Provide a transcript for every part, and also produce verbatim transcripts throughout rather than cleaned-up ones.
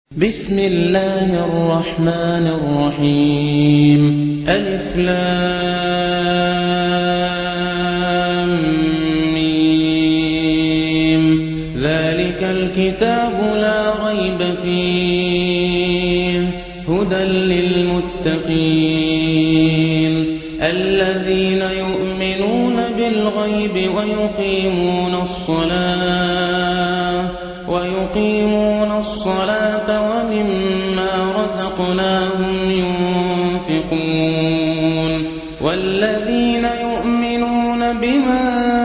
بسم الله الرحمن الرحيم ألف لام ميم ذلك الكتاب لا ريب فيه هدى للمتقين الذين يؤمنون بالغيب ويقيمون الصلاة ويقيمون الصلاة ومما رزقناهم ينفقون والذين يؤمنون بما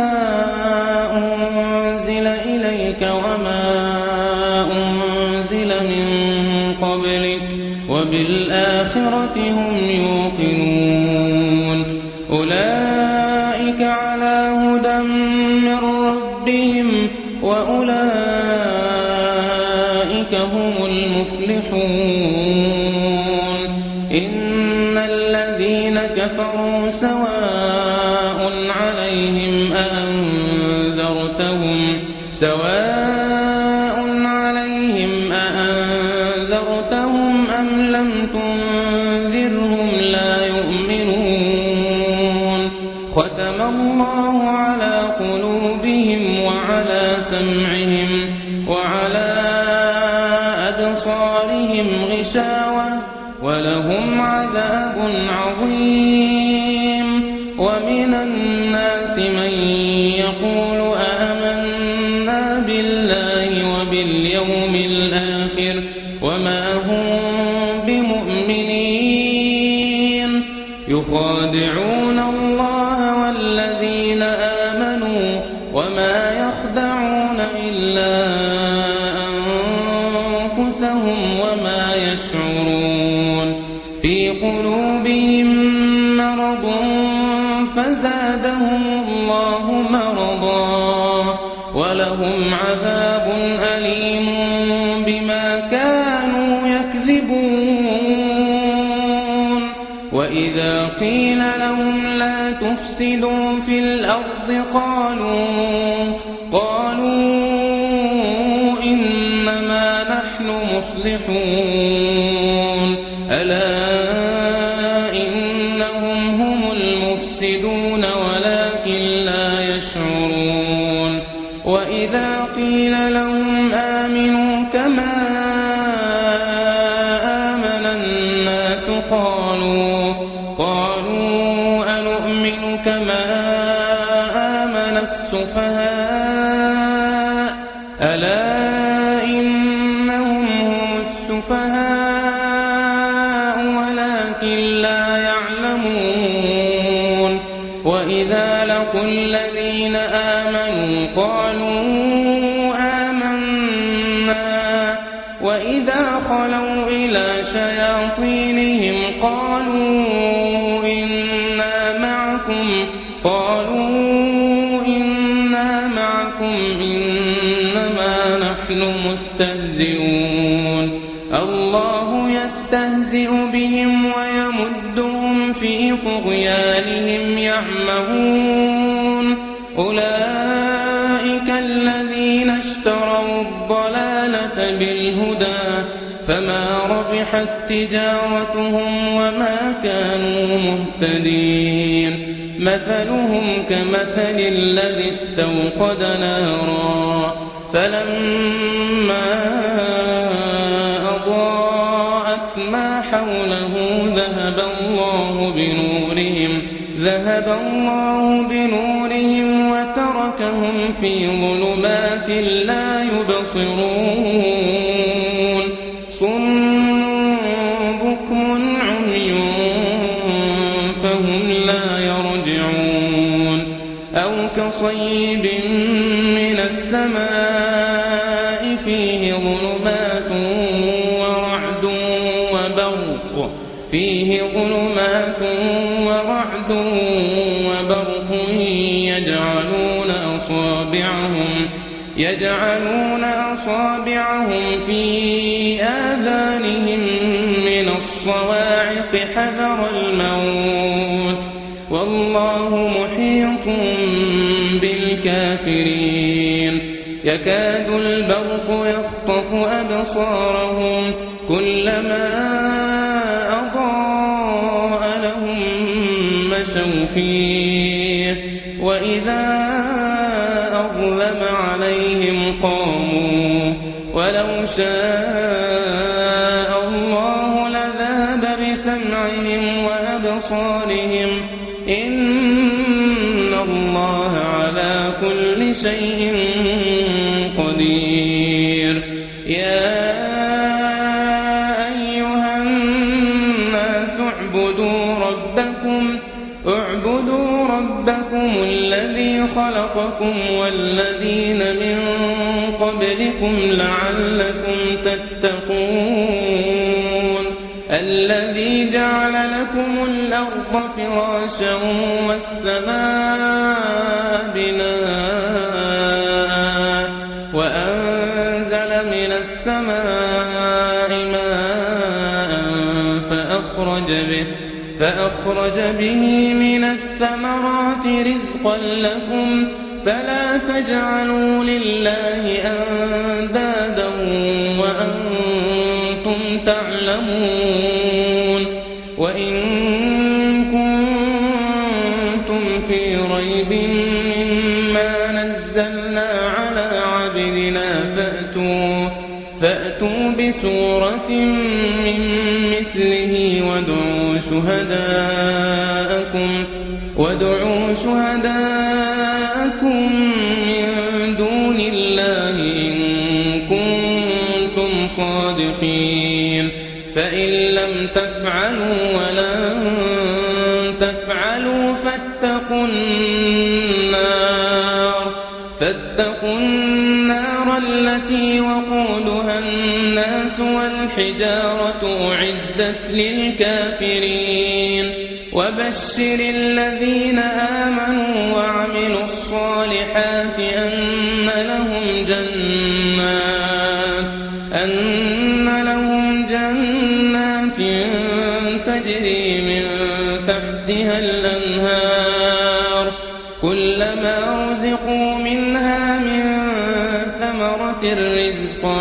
أنزل إليك وما أنزل من قبلك وبالآخرة هم يوقنون أولئك على هدى من ربهم وأولئك هم المفلحون إن الذين كفروا سواء عليهم أأنذرتهم سواء عليهم أأنذرتهم أم لم تنذرهم لا يؤمنون ختم الله على قلوبهم وعلى سمعهم وعلى أبصارهم غشاوة ولهم عذاب عظيم ومن الناس من يقول آمنا بالله وباليوم الآخر وما هم بمؤمنين يخادعون الله والذين آمنوا وما يخدعون إلا أنفسهم وما يشعرون في قلوبهم مرض فزادهم الله مرضا ولهم عذاب أليم بما كانوا يكذبون وإذا قيل لهم لا تفسدوا في الأرض قالوا قالوا إنما نحن مصلحون ألا إنهم هم المفسدون ولكن لا يشعرون وإذا قيل لهم آمنوا كما آمن الناس قالوا قالوا أنؤمن كما آمن السفهاء ألا إنهم هم السفهاء ولكن لا يعلمون وإذا لقوا الذين آمنوا قالوا آمنا وإذا خلوا إلى شياطينهم قالوا إنا معكم قالوا إنا معكم إنما نحن مستهزئون الله يستهزئ بهم ويمدهم في طغيانهم يعمهون أولئك الذين اشتروا الضلالة بالهدى فما ربحت تجارتهم وما كانوا مهتدين مثلهم كمثل الذي استوقد نارا فلما أضاءت ما حوله ذهب الله بنورهم ذهب الله بنورهم وتركهم في ظلمات لا يبصرون صم بكم عمي فهم لا يرجعون أو كصيب من السماء فيه ظلمات ورعد وبرق فيه ظلمات ورعد وبرق يجعلون أصابعهم يجعلون أصابعهم في آذانهم من الصواعق حذر الموت والله محيط بالكافرين يكاد البرق يخطف أبصارهم كلما أضاء لهم مشوا فيه وإذا أظلم عليهم قاموا ولو شاء الله لذهب بسمعهم وأبصارهم إن الله على كل شيء قدير يا أيها الناس اعبدوا ربكم اعبدوا ربكم الذي خلقكم والذين من قبلكم لعلكم تتقون الذي جعل لكم الأرض فراشا والسماء بناء وأنزل من السماء ماء فأخرج به فأخرج به من الثمرات رزقا لكم فلا تجعلوا لله أندادا وأنتم تعلمون وإن كنتم في ريب مما نزلنا على عبدنا فأتوا, فأتوا بسورة من مثله وادعوا شهداءكم وادعوا شهداءكم من دون الله إن كنتم صادقين فإن لم تفعلوا ولن تفعلوا فاتقوا النار فاتقوا النار التي وقودها الناس والحجارة أعدت للكافرين وبشر الذين آمنوا وعملوا الصالحات أن لهم جنات أن لهم جنات تجري من تحتها الأنهار كلما رزقوا منها من ثمرة رزقا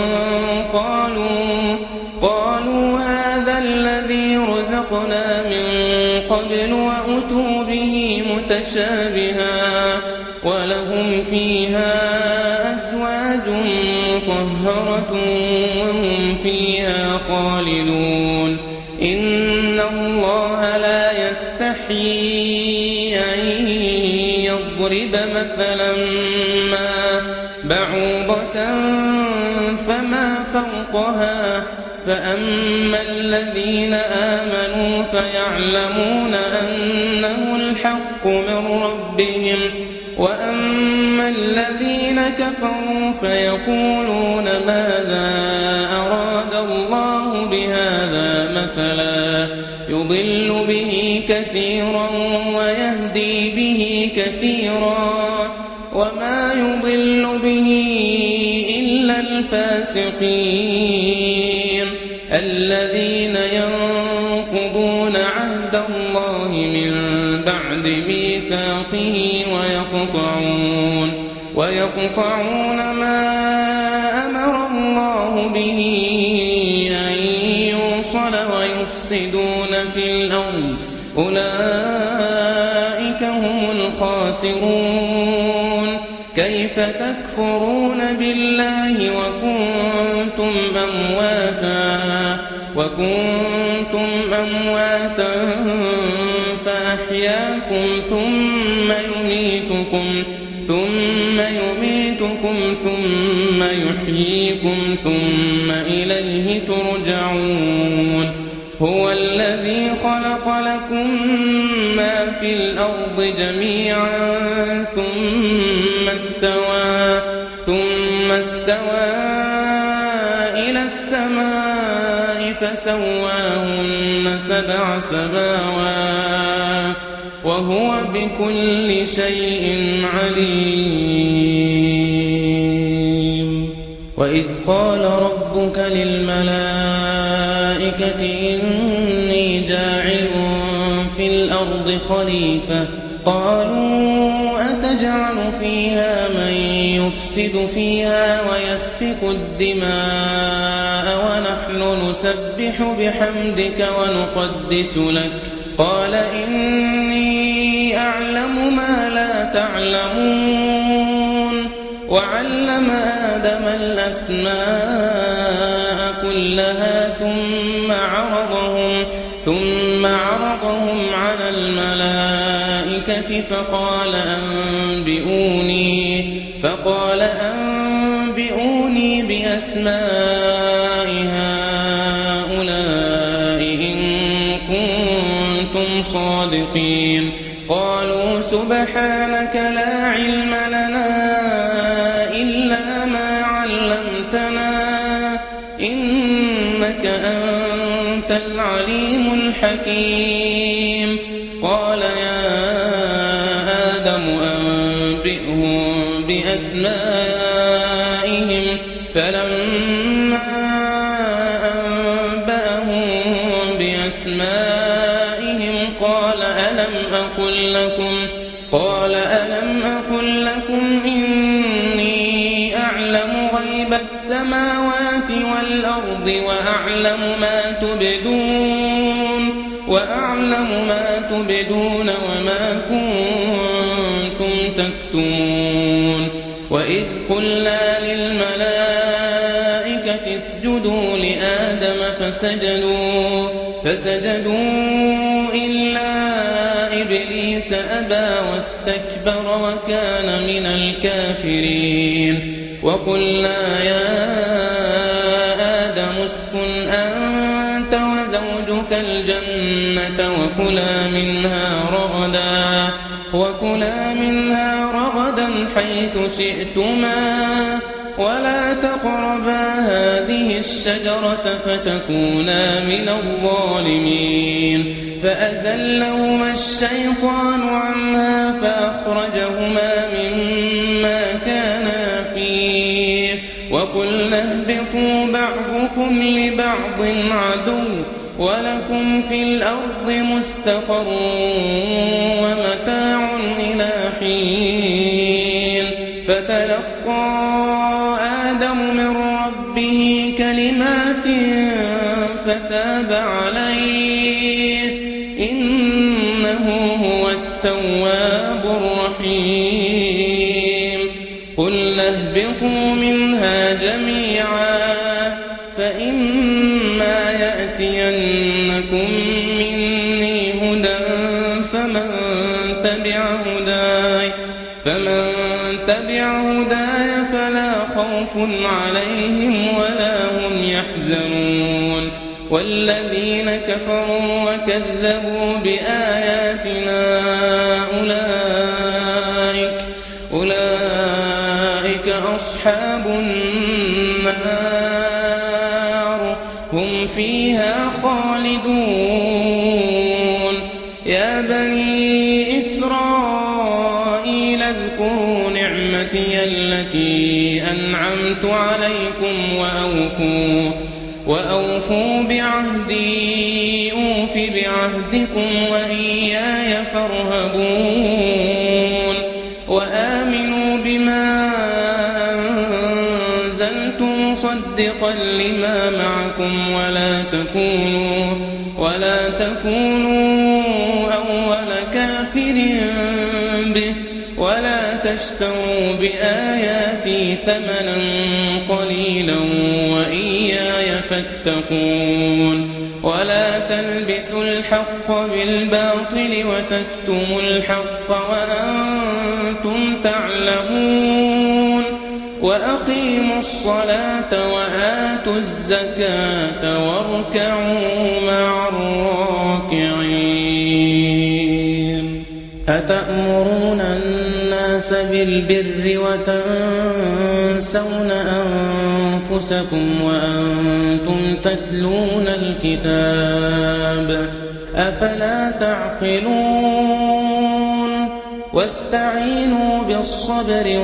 قالوا قالوا هذا الذي رزقنا من قبل وأتوا به متشابها ولهم فيها أزواج مطهرة وهم فيها خالدون إن الله لا يستحيي أن يضرب مثلا ما بعوضة فما فوقها فأما الذين آمنوا فيعلمون أنه الحق من ربهم وأما الذين كفروا فيقولون ماذا أراد الله بهذا مثلا يضل به كثيرا ويهدي به كثيرا وما يضل به إلا الفاسقين الذين ينقضون عهد الله من بعد ميثاقه ويقطعون ويقطعون ما أمر الله به أن يوصل ويفسدون في الأرض أولئك هم الخاسرون كيف تكفرون بالله وكنتم أمواتا وكنتم أمواتا فأحياكم ثم يميتكم ثم يميتكم ثم يحييكم ثم إليه ترجعون هو الذي خلق لكم ما في الأرض جميعا ثم استوى ثم استوى إلى السماء فسواهن سبع سماوات وهو بكل شيء عليم وإذ قال ربك للملائكة إني جاعل في الأرض خليفة قالوا أتجعل فيها من يفسد فيها ويسفك الدماء ونحن نسبح بحمدك ونقدس لك قال إني أعلم ما لا تعلمون وعلم آدم الأسماء كلها ثم عرضهم ثم عرضهم على الملائكة فقال أنبئوني فقال أنبئوني بأسماء هؤلاء إن كنتم صادقين قالوا سبحانك لا علم لنا إلا ما علمتنا إنك أنت العليم الحكيم قال يا آدم أنبئهم بأسمائهم فلما أنبأهم بأسمائهم قال ألم أقل لكم قال ألم أقل لكم إني أعلم غيب السماوات والأرض وأعلم ما تبدون وأعلم ما تبدون وما كنتم تكتمون وإذ قلنا للملائكة اسجدوا لآدم فسجدوا فسجدوا إلا إبليس أبى واستكبر وكان من الكافرين وقلنا يا آدم اسكن أنت وزوجك الجنة وكلا منها رغدا وكلا منها رغدا حيث شئتما ولا تقربا هذه الشجرة فتكونا من الظالمين فأزلهما الشيطان عنها فأخرجهما مما كانا فيه وقلنا اهبطوا بعضكم لبعض عدو ولكم في الأرض مستقر ومتاع إلى حين فتلقى آدم من ربه كلمات فتاب عليه إنه هو التواب الرحيم قلنا اهبطوا منها جميعا فإما يأتينكم مني هدى فمن تبع هداي فمن تبع هداي فلا خوف عليهم ولا هم يحزنون والذين كفروا وكذبوا بآياتنا أولئك أولئك أصحاب النار هم فيها خالدون يا بني إسرائيل اذكروا نعمتي التي أنعمت عليكم وأوفوا وأوفوا بعهدي أوف بعهدكم وإياي فارهبون وآمنوا بما أنزلت مصدقا لما معكم ولا تكونوا ولا تكونوا أول كافر به ولا تشتروا بآياتي ثمنا قليلا وإياي فاتقون ولا تلبسوا الحق بالباطل وتكتموا الحق وأنتم تعلمون وأقيموا الصلاة وآتوا الزكاة واركعوا مع الراكعين أتأمرون الناس بالبر وتنسون أنفسكم وأنتم تتلون الكتاب أفلا تعقلون واستعينوا بالصبر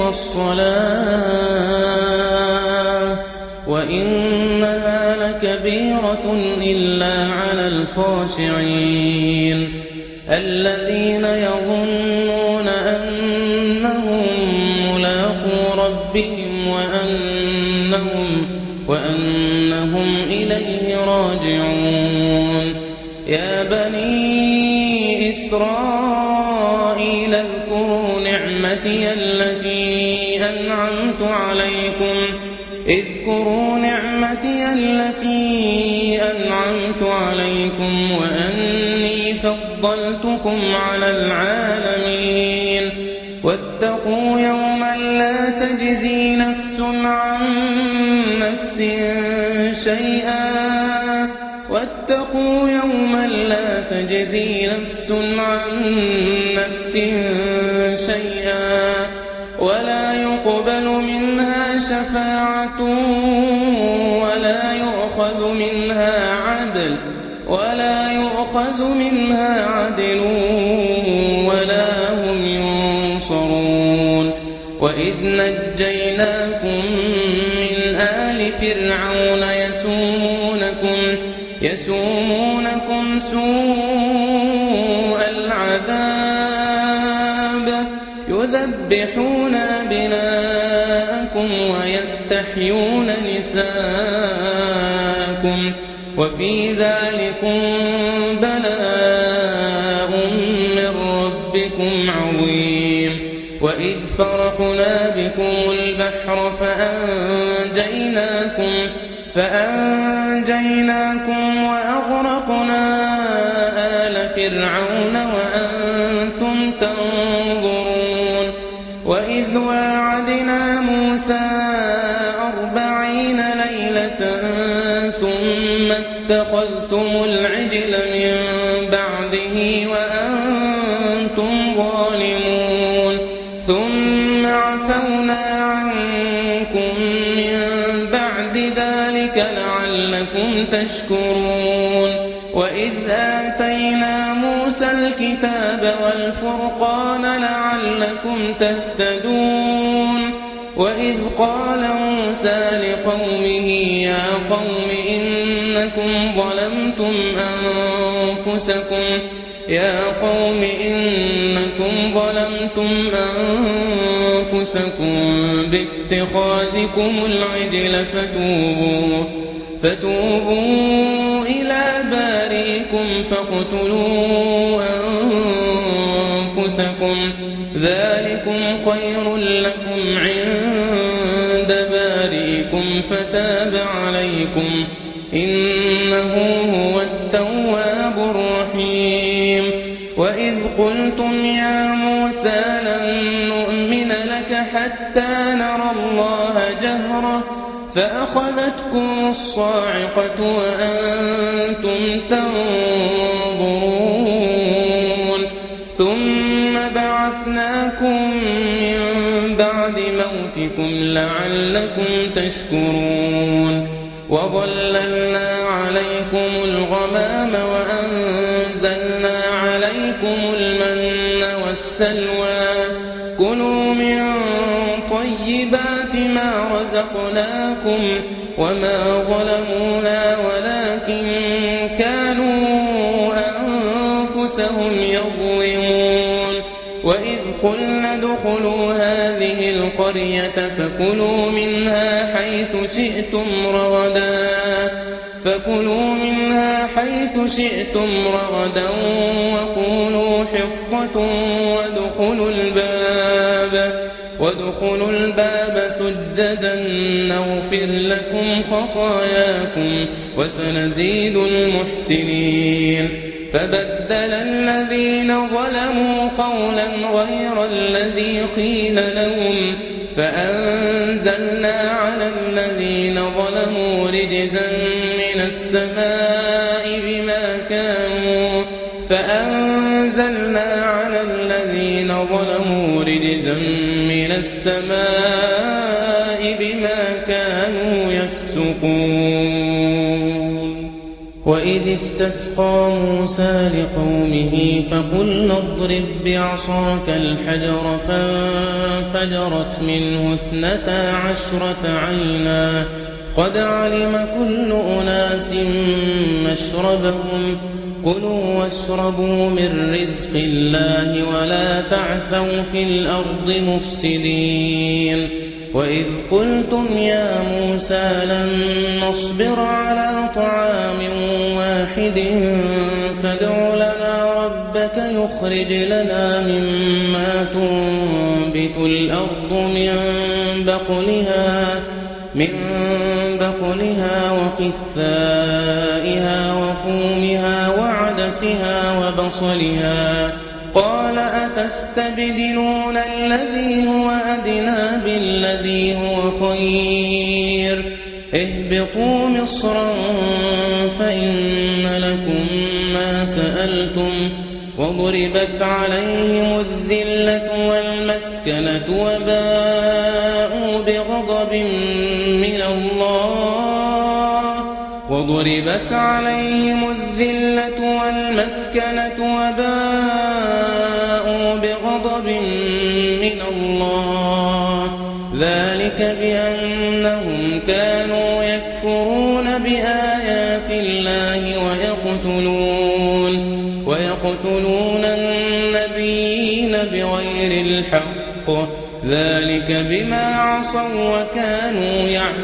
والصلاة وإنها لكبيرة إلا على الخاشعين الذين يظنون أنهم ملاقو ملكوا ربهم وأنهم, وأنهم إليه راجعون. يا بني إسرائيل اذكروا نعمتي التي أنعمت عليكم اذكروا نعمتي التي أنعمت عليكم وأني فضلتكم على العالمين. واتقوا يوما لا تجزي نفس عن نفس شيئا واتقوا يوما لا تجزي نفس عن نفس شيئا ولا يقبل منها شفاعة ولا يؤخذ منها عدل ولا يؤخذ منها عدل ولا هم ينصرون. وإذ نجيناكم من آل فرعون يسومونكم يسومونكم سوء العذاب يذبحون أبناءكم ويستحيون نساءكم وفي ذلكم بلاء من ربكم عظيم. وإذ فرقنا بكم البحر فأنجيناكم فأنجيناكم وأغرقنا آل فرعون وأنتم تنظرون. وإذ واعدنا موسى أربعين ليلة ثم اتخذتم العجل من بعده وأنتم ظالمون ثم عفونا عنكم من بعد ذلك لعلكم تشكرون. وإذ آتينا موسى الكتاب والفرقان لعلكم تهتدون. وإذ قال موسى لقومه يا قوم إنكم ظلمتم أنفسكم يا قوم إنكم ظلمتم أنفسكم باتخاذكم العجل فتوبوا فتوبوا إلى بارئكم فاقتلوا أنفسكم ذلكم خير لكم عند بارئكم فتاب عليكم إنه هو التواب الرحيم. وإذ قلتم يا موسى لن نؤمن لك حتى نرى الله جهرة فأخذتكم الصاعقة وأنتم تنظرون ثم بعثناكم من بعد موتكم لعلكم تشكرون. وظللنا عليكم الغمام وأنزلنا عليكم المن والسلوى كلوا من طيبات ما رزقناكم وما ظلمونا ولكن كانوا أنفسهم يظلمون. وإذ قلنا ادخلوا هذه القرية فكلوا منها حيث شئتم رغدا فكلوا منها حيث شئتم رغدا وقولوا حطة وادخلوا الباب وادخلوا الباب سجدا نغفر لكم خطاياكم وسنزيد المحسنين. فبدل الذين ظلموا قولا غير الذي قيل لهم فأنزلنا على الذين ظلموا رجزا من السماء بما كانوا فأنزلنا على الذين ظلموا رجزا من السماء بما كانوا يفسقون. وإذ استسقى موسى لقومه فقلنا اضرب بعصاك الحجر فانفجرت منه اثنتا عشرة عينا قد علم كل أناس مشربهم كلوا واشربوا من رزق الله ولا تعثوا في الأرض مفسدين وإذ قلتم يا موسى لن نصبر على طعام واحد فادع لنا ربك يخرج لنا مما تنبت الأرض من بقلها من بقلها وقثائها وفومها وعدسها وبصلها قال أتستبدلون الذي هو أدنى بالذي هو خير اهبطوا مصرا فإن لكم ما سألتم وضربت عليهم الذلة والمسكنة وباءوا بغضب من الله وضربت عليهم الذلة والمسكنة وباءوا بغضب من الله ذلك بأنهم كانوا يكفرون بآيات الله ويقتلون ويقتلون النبيين بغير الحق ذلك بما عصوا وكانوا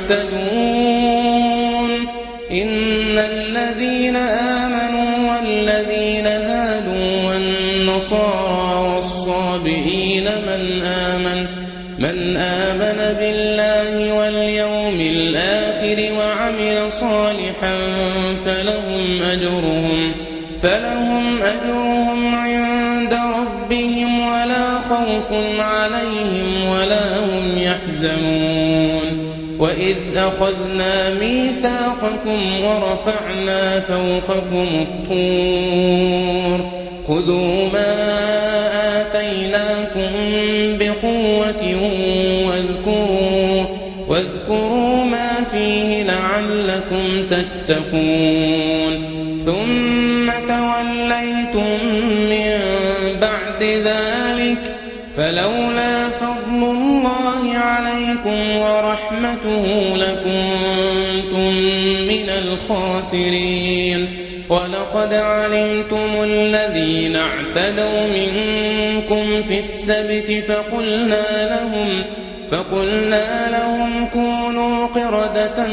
يعتدون إن الذين آمنوا والذين هادوا والنصارى والصابئين من آمن من آمن بالله واليوم الآخر وعمل صالحا فلهم أجرهم فلهم أجرهم عند ربهم ولا خوف عليهم ولا هم يحزنون وإذ أخذنا ميثاقكم ورفعنا فوقكم الطور خذوا ما آتيناكم بقوة واذكروا واذكروا ما فيه لعلكم تتقون ثم توليتم من بعد ذلك فلولا فضل الله عليكم ورحمته لكنتم من الخاسرين ولقد علمتم الذين اعتدوا منكم في السبت فقلنا لهم فقلنا لهم كونوا قردة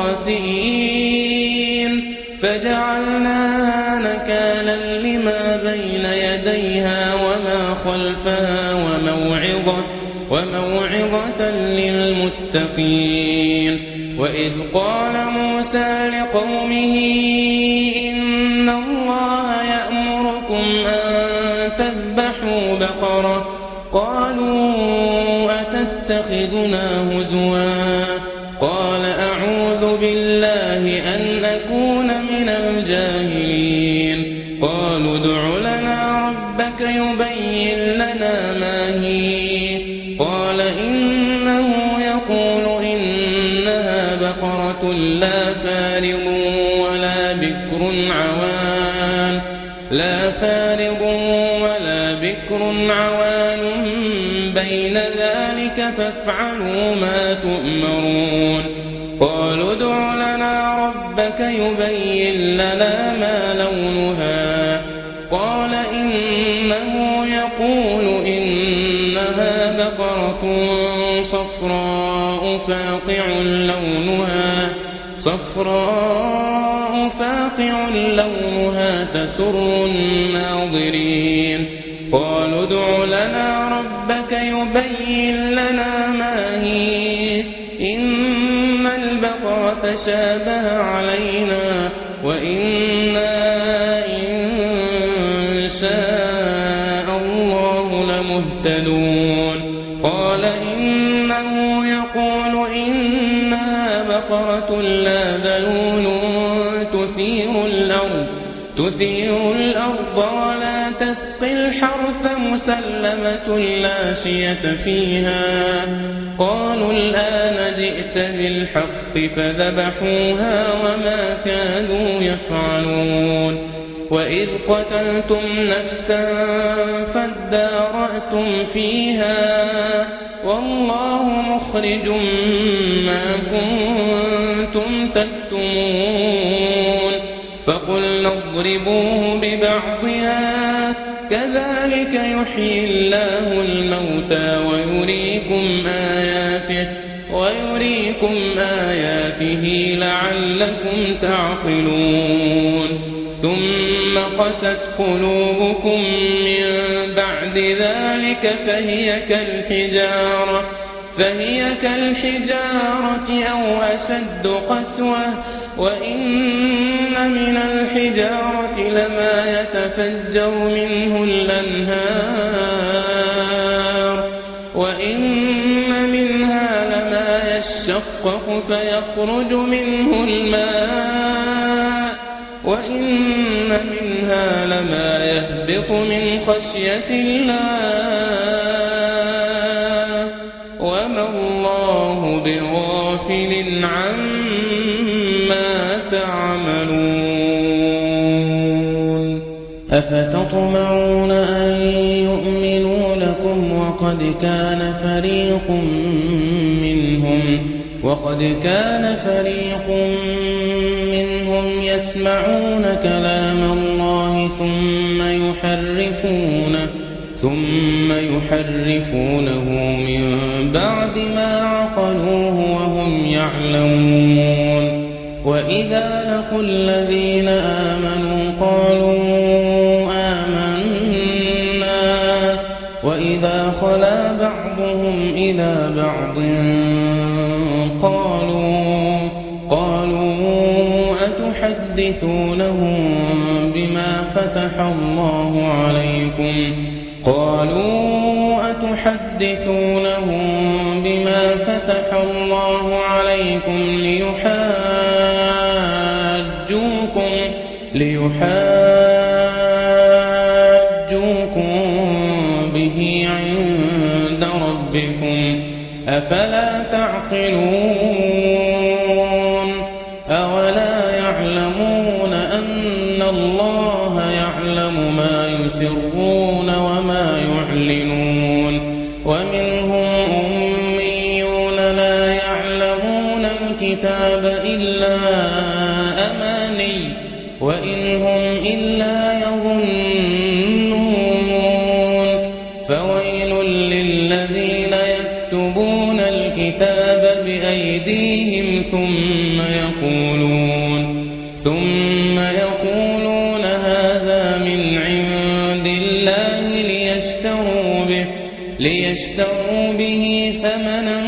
خاسئين فجعلناها نكالا لما بين يديها وما خلفها وموعظة وموعظة للمتقين وإذ قال موسى لقومه إن الله يأمركم أن تذبحوا بقرة قالوا أتتخذنا هزوا قال أعوذ بالله أن أكون من الجاهلين قالوا ادع لنا ربك يبين لنا ما هي قال إنه يقول إنها بقرة لا فارض ولا بكر عوان لا فارض ولا بكر عوان بين ذلك فافعلوا ما تؤمرون قالوا ادع لنا ربك يبين لنا ما لونها قال إنه يقول إنها بقرة صفراء فاقع لونها صفراء فاقع لونها تسر الناظرين قالوا ادع لنا ربك يبين لنا ما هي إن البقرة شابه علينا وإنا إن شاء الله لمهتدون قال إنه يقول إنها بقرة لا ذلول تثير الأرض تثير الأرض ولا تسقي الحرث مسلمة لا شية فيها قالوا الآن جئت بالحق فذبحوها وما كانوا يفعلون وإذ قتلتم نفسا فادارأتم فيها والله مخرج ما كنتم تكتمون فقلنا اضربوه ببعضها كذلك يحيي الله الموتى ويريكم آياته ويريكم آياته لعلكم تعقلون ثم قست قلوبكم من بعد ذلك فهي كالحجارة فهي كالحجارة أو أشد قسوة وإن من الحجارة لما يتفجر منه الأنهار وإن منها لما يشقق فيخرج منه الماء وإن منها لما يهبط من خشية الله وما الله بغافل عما تعملون أفتطمعون أن يؤمنوا لكم وقد كان فريق منهم وقد كان فريق منهم يسمعون كلام الله ثم يحرفونه ثم يحرفونه من بعد ما عقلوه وهم يعلمون وإذا لقوا الذين آمنوا قالوا آمنا وإذا خلا بعضهم إلى بعض قالوا قالوا أتحدثونهم بما فتح الله عليكم قالوا أتحدثونهم بما فتح الله عليكم ليحاجوكم ليحاجوكم به عند ربكم أفلا تعقلون أولا يعلمون أن الله يعلم ما يسرون وما يعلنون ومنهم أميون لا يعلمون الكتاب إلا أماني وإن هم إلا يظنون فويل للذين يكتبون الكتاب بأيديهم ثم يقولون ثم يقولون هذا من عند الله ليشتروا به ليشتروا به ثمنا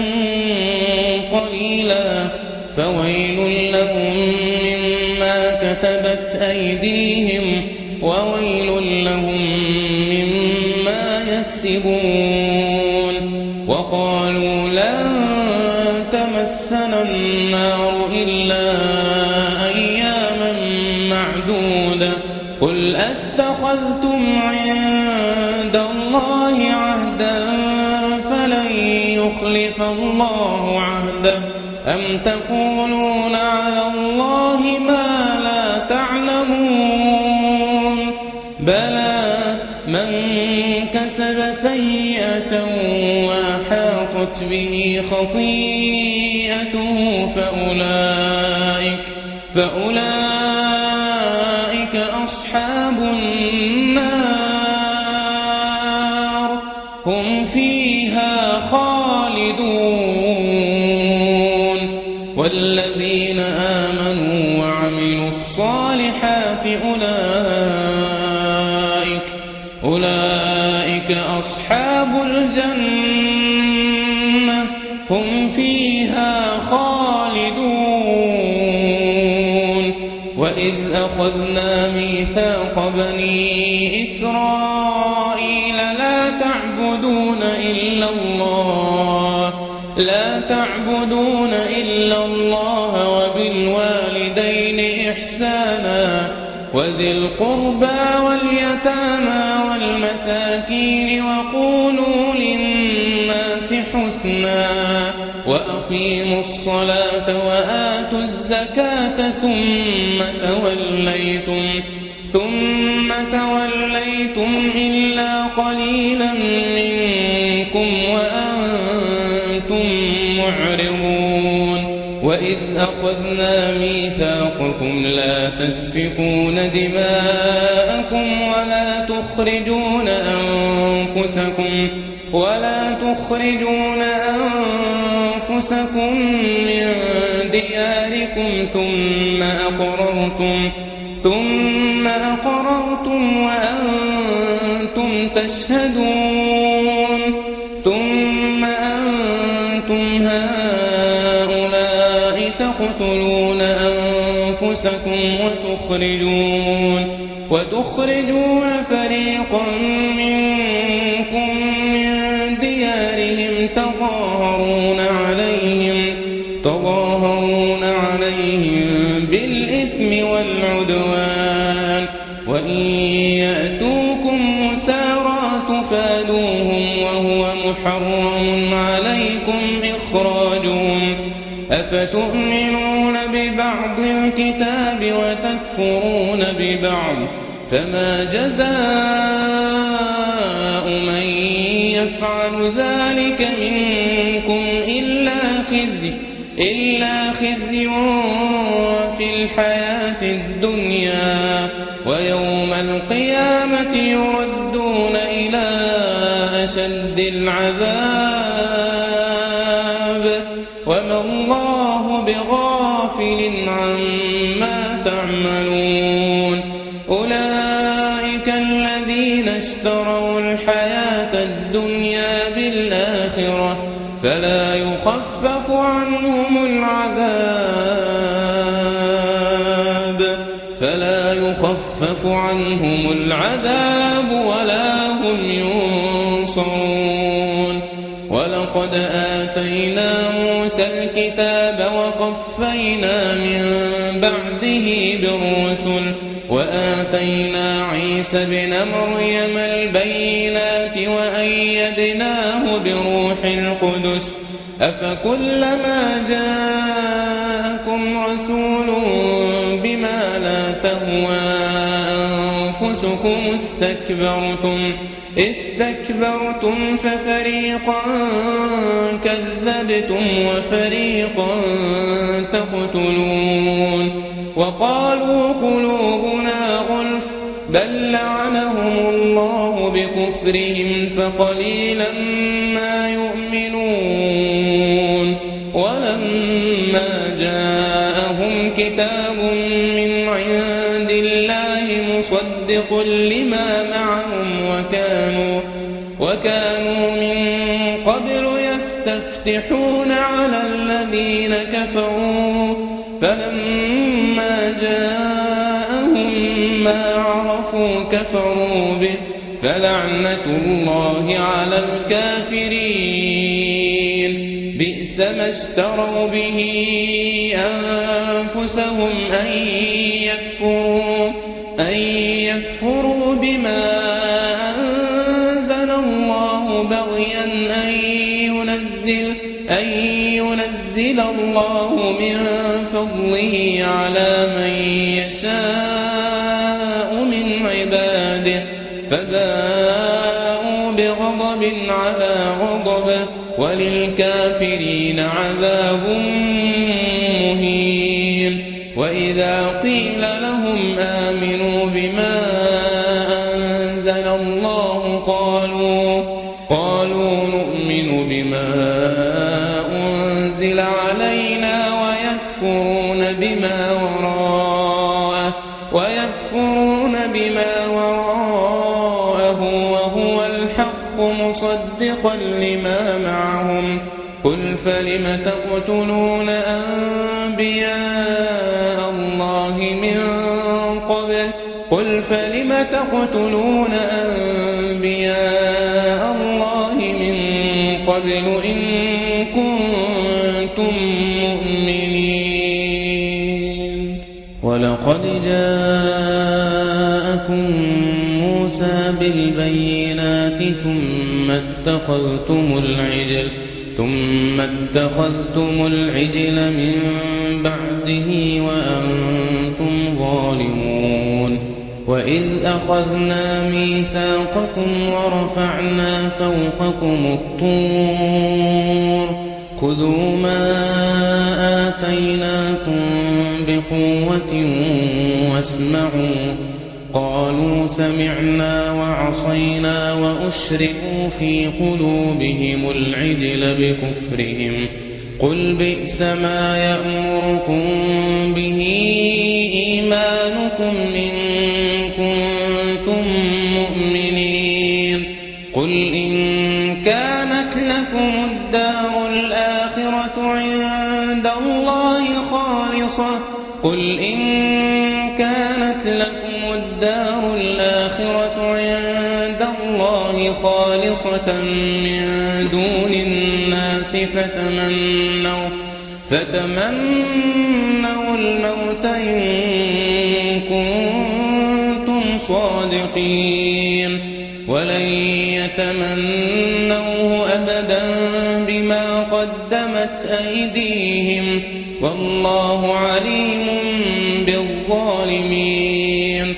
قليلا فويل لهم مما كتبت أيديهم وويل لهم مما يكسبون وقالوا لن تمسنا النار إلا أياما معدودة قل أتخذتم عند الله عهدا فلن يخلف الله عهده أم تقولون على الله ما لا تعلمون بلى من كسب سيئة وأحاطت به خطيئته فأولئك فأولئك أصحاب النار هم فيها خالدون والذين آمنوا وعملوا الصالحات أولئك أولئك أصحاب الجنة هم فيها خالدون وإذ أخذنا ميثاق بني إسرائيل لا تعبدون إلا الله لا تعبدون إلا الله وبالوالدين إحسانا وذي القربى واليتامى والمساكين وقولوا للناس حسنا وأقيموا الصلاة وآتوا الزكاة ثم توليتم ثم توليتم إلا قليلا منكم وأنتم معرضون وإذ أخذنا ميثاقكم أنفسكم لا تسفكون دماءكم ولا تخرجون أنفسكم ولا تخرجون أنفسكم من دياركم ثم أقررتم ثم أقررتم وأنتم تشهدون ثم أنتم هؤلاء تقتلون أنفسكم وتخرجون وتخرجون فريقا منكم من ديارهم تظاهرون عليهم تظاهرون عليهم بالإثم والعدوان وإن يأتوكم مسارى تفادوهم وهو محرم عليكم إخراجهم أفتؤمنون ببعض الكتاب وتكفرون ببعض فما جزاء من يفعل ذلك منكم إلا خزي إلا خزي في الحياة الدنيا ويوم القيامة يردون إلى أشد العذاب وما الله بغافل عما تعملون أولئك الذين اشتروا الحياة الدنيا بالآخرة فلا يخفف عنهم العذاب فلا يخفف عنهم العذاب ولا هم ينصرون ولقد آتينا موسى الكتاب وقفينا من بعده بالرسل وآتينا عيسى ابن مريم البينات وأيدناه بروح القدس أفكلما جاءكم رسول بما لا تهوى أنفسكم استكبرتم استكبرتم ففريقا كذبتم وفريقا تقتلون وقالوا قلوبنا غلف بل لعنهم الله بكفرهم فقليلا ما يؤمنون ولما جاءهم كتاب من عند الله مصدق لما معهم وكانوا وكانوا من قبل يستفتحون على الذين كفروا فلما جاءهم ما عرفوا كفروا به فلعنة الله على الكافرين بئس ما اشتروا به أنفسهم أن يكفروا أن يكفروا بما أنزل الله بغيا أن ينزل أن ينزل الله من فضله على من يشاء من عباده فباءوا بغضب على غضب وللكافرين عذاب مهين وإذا قيل لهم آمنوا بما أنزل الله قالوا قالوا نؤمن بما أنزل علينا ويكفرون بما وراءه ويكفرون بما وراءه وهو الحق مصدقا لما معهم قل فلم تقتلون أنبياء الله من قبل قل فلم تقتلون أنبياء الله من قبل إن كنتم مؤمنين ولقد جاءكم موسى بالبينات ثم اتخذتم العجل ثم اتخذتم العجل من بعده وأنتم ظالمون وإذ أخذنا ميثاقكم ورفعنا فوقكم الطور خذوا ما آتيناكم بقوة واسمعوا. قالوا سمعنا وعصينا وأشركوا في قلوبهم العجل بكفرهم. قل بئس ما يأمركم به إيمانكم إن كنتم مؤمنين. قل إن كانت لكم الدار الآخرة عند الله خالصة قل إن كانت لكم الدار الآخرة عند الله خالصة من دون الناس فتمنوا فتمنوا الموت إن كنتم صادقين ولن يتمنوه أبدا بما قدمت أيديهم والله عليم بالظالمين.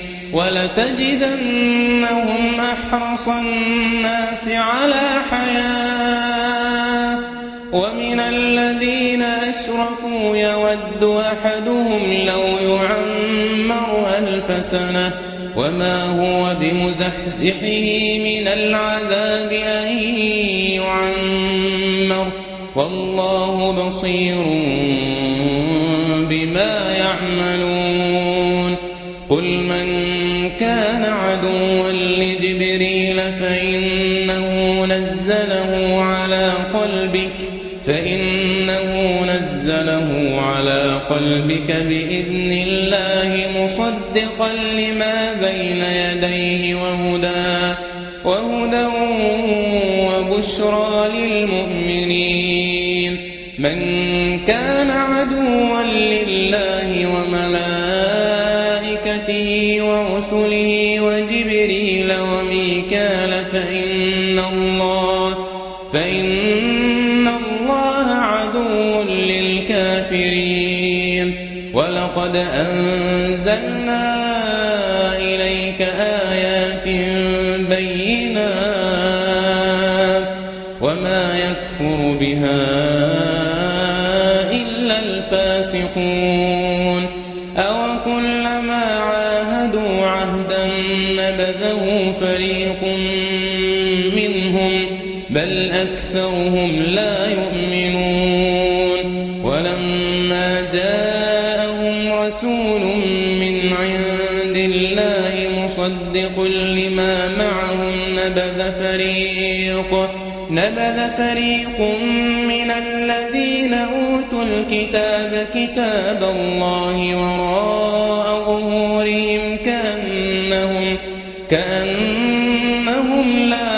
ولتجدنهم أحرص الناس على حياة ومن الذين أشركوا يود أحدهم لو يعمر ألف سنة وما هو بمزحزحه من العذاب أن يعمر والله بصير بما يعملون. قل من كان عدوا لجبريل فإنه نزله على قلبك فإنه نزله على قلبك بإذن الله مصدقا لما بين يديه وهدى وهدى وبشرى للمؤمنين. من كان عدوا لله وملائكته ورسله وجبريل وميكال فإن الله فإن الله عدو للكافرين. ولقد أنزلنا إليك آيات بينات وما يكفر بها إلا الفاسقون. أوكلما عاهدوا عهدا نبذه فريق منهم بل أكثرهم لا يؤمنون. ولما جاءهم رسول من عند الله مصدق لما معهم نبذ فريق نبذ فريق من الذين أوتوا الكتاب كتاب الله وراء ظهورهم كأنهم كأنهم لا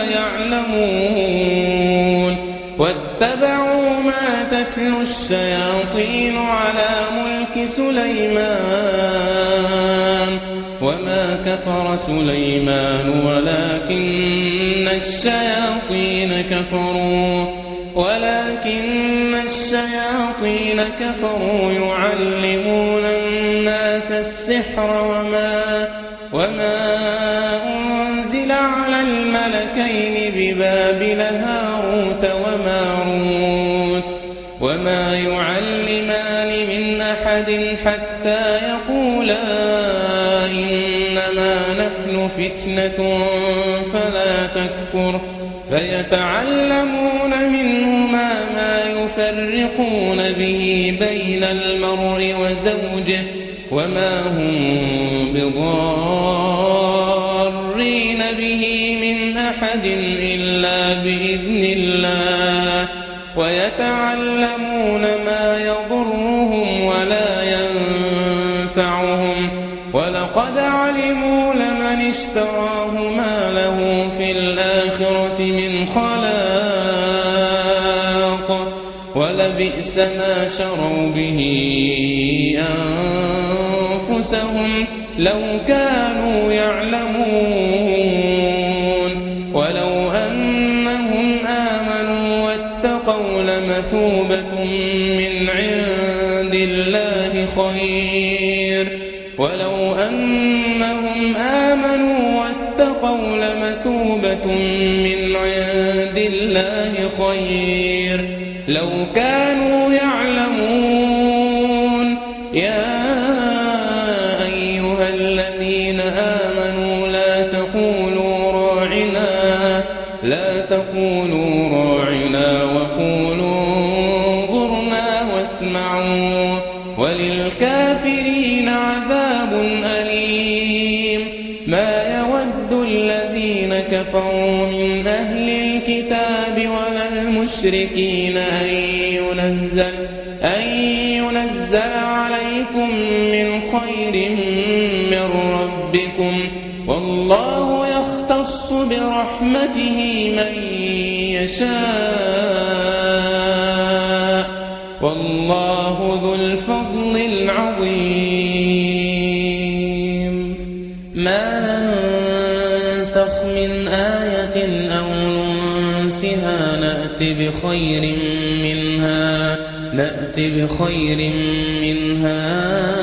يعلمون. واتبعوا ما تتلو الشياطين على ملك سليمان وما كفر سليمان ولكن الشياطين كفروا ولكن الشياطين كفروا يعلمون الناس السحر وما وما أنزل على الملكين ببابل هاروت وماروت وما يعلمان من أحد حتى يقولا إنما نحن فتنة فلا تكفر فيتعلمون منهما ما يفرقون به بين المرء وزوجه وما هم بضارين به من أحد إلا بإذن الله ويتعلمون ما يضرهم ولا ينفعهم ولقد علموا لمن اشتراه ما له في الآخرة من خلاق ولبئس ما شروا به أنفسهم لو كانوا يعلمون. ولو أنهم آمنوا واتقوا لمثوبة من عند الله خير ولو أنهم آمنوا واتقوا لمثوبة من عند الله خير لو كانوا يعلمون. يا الذين آمنوا لا تقولوا راعنا لا تقولوا راعنا وقولوا انظرنا واسمعوا وللكافرين عذاب أليم. ما يود الذين كفروا من أهل الكتاب ولا المشركين أن ينزل أن ينزل عليكم من خير من ربكم والله يختص برحمته من يشاء والله ذو الفضل العظيم. ما ننسخ من آية أو ننسها نأت بخير منها نأت بخير منها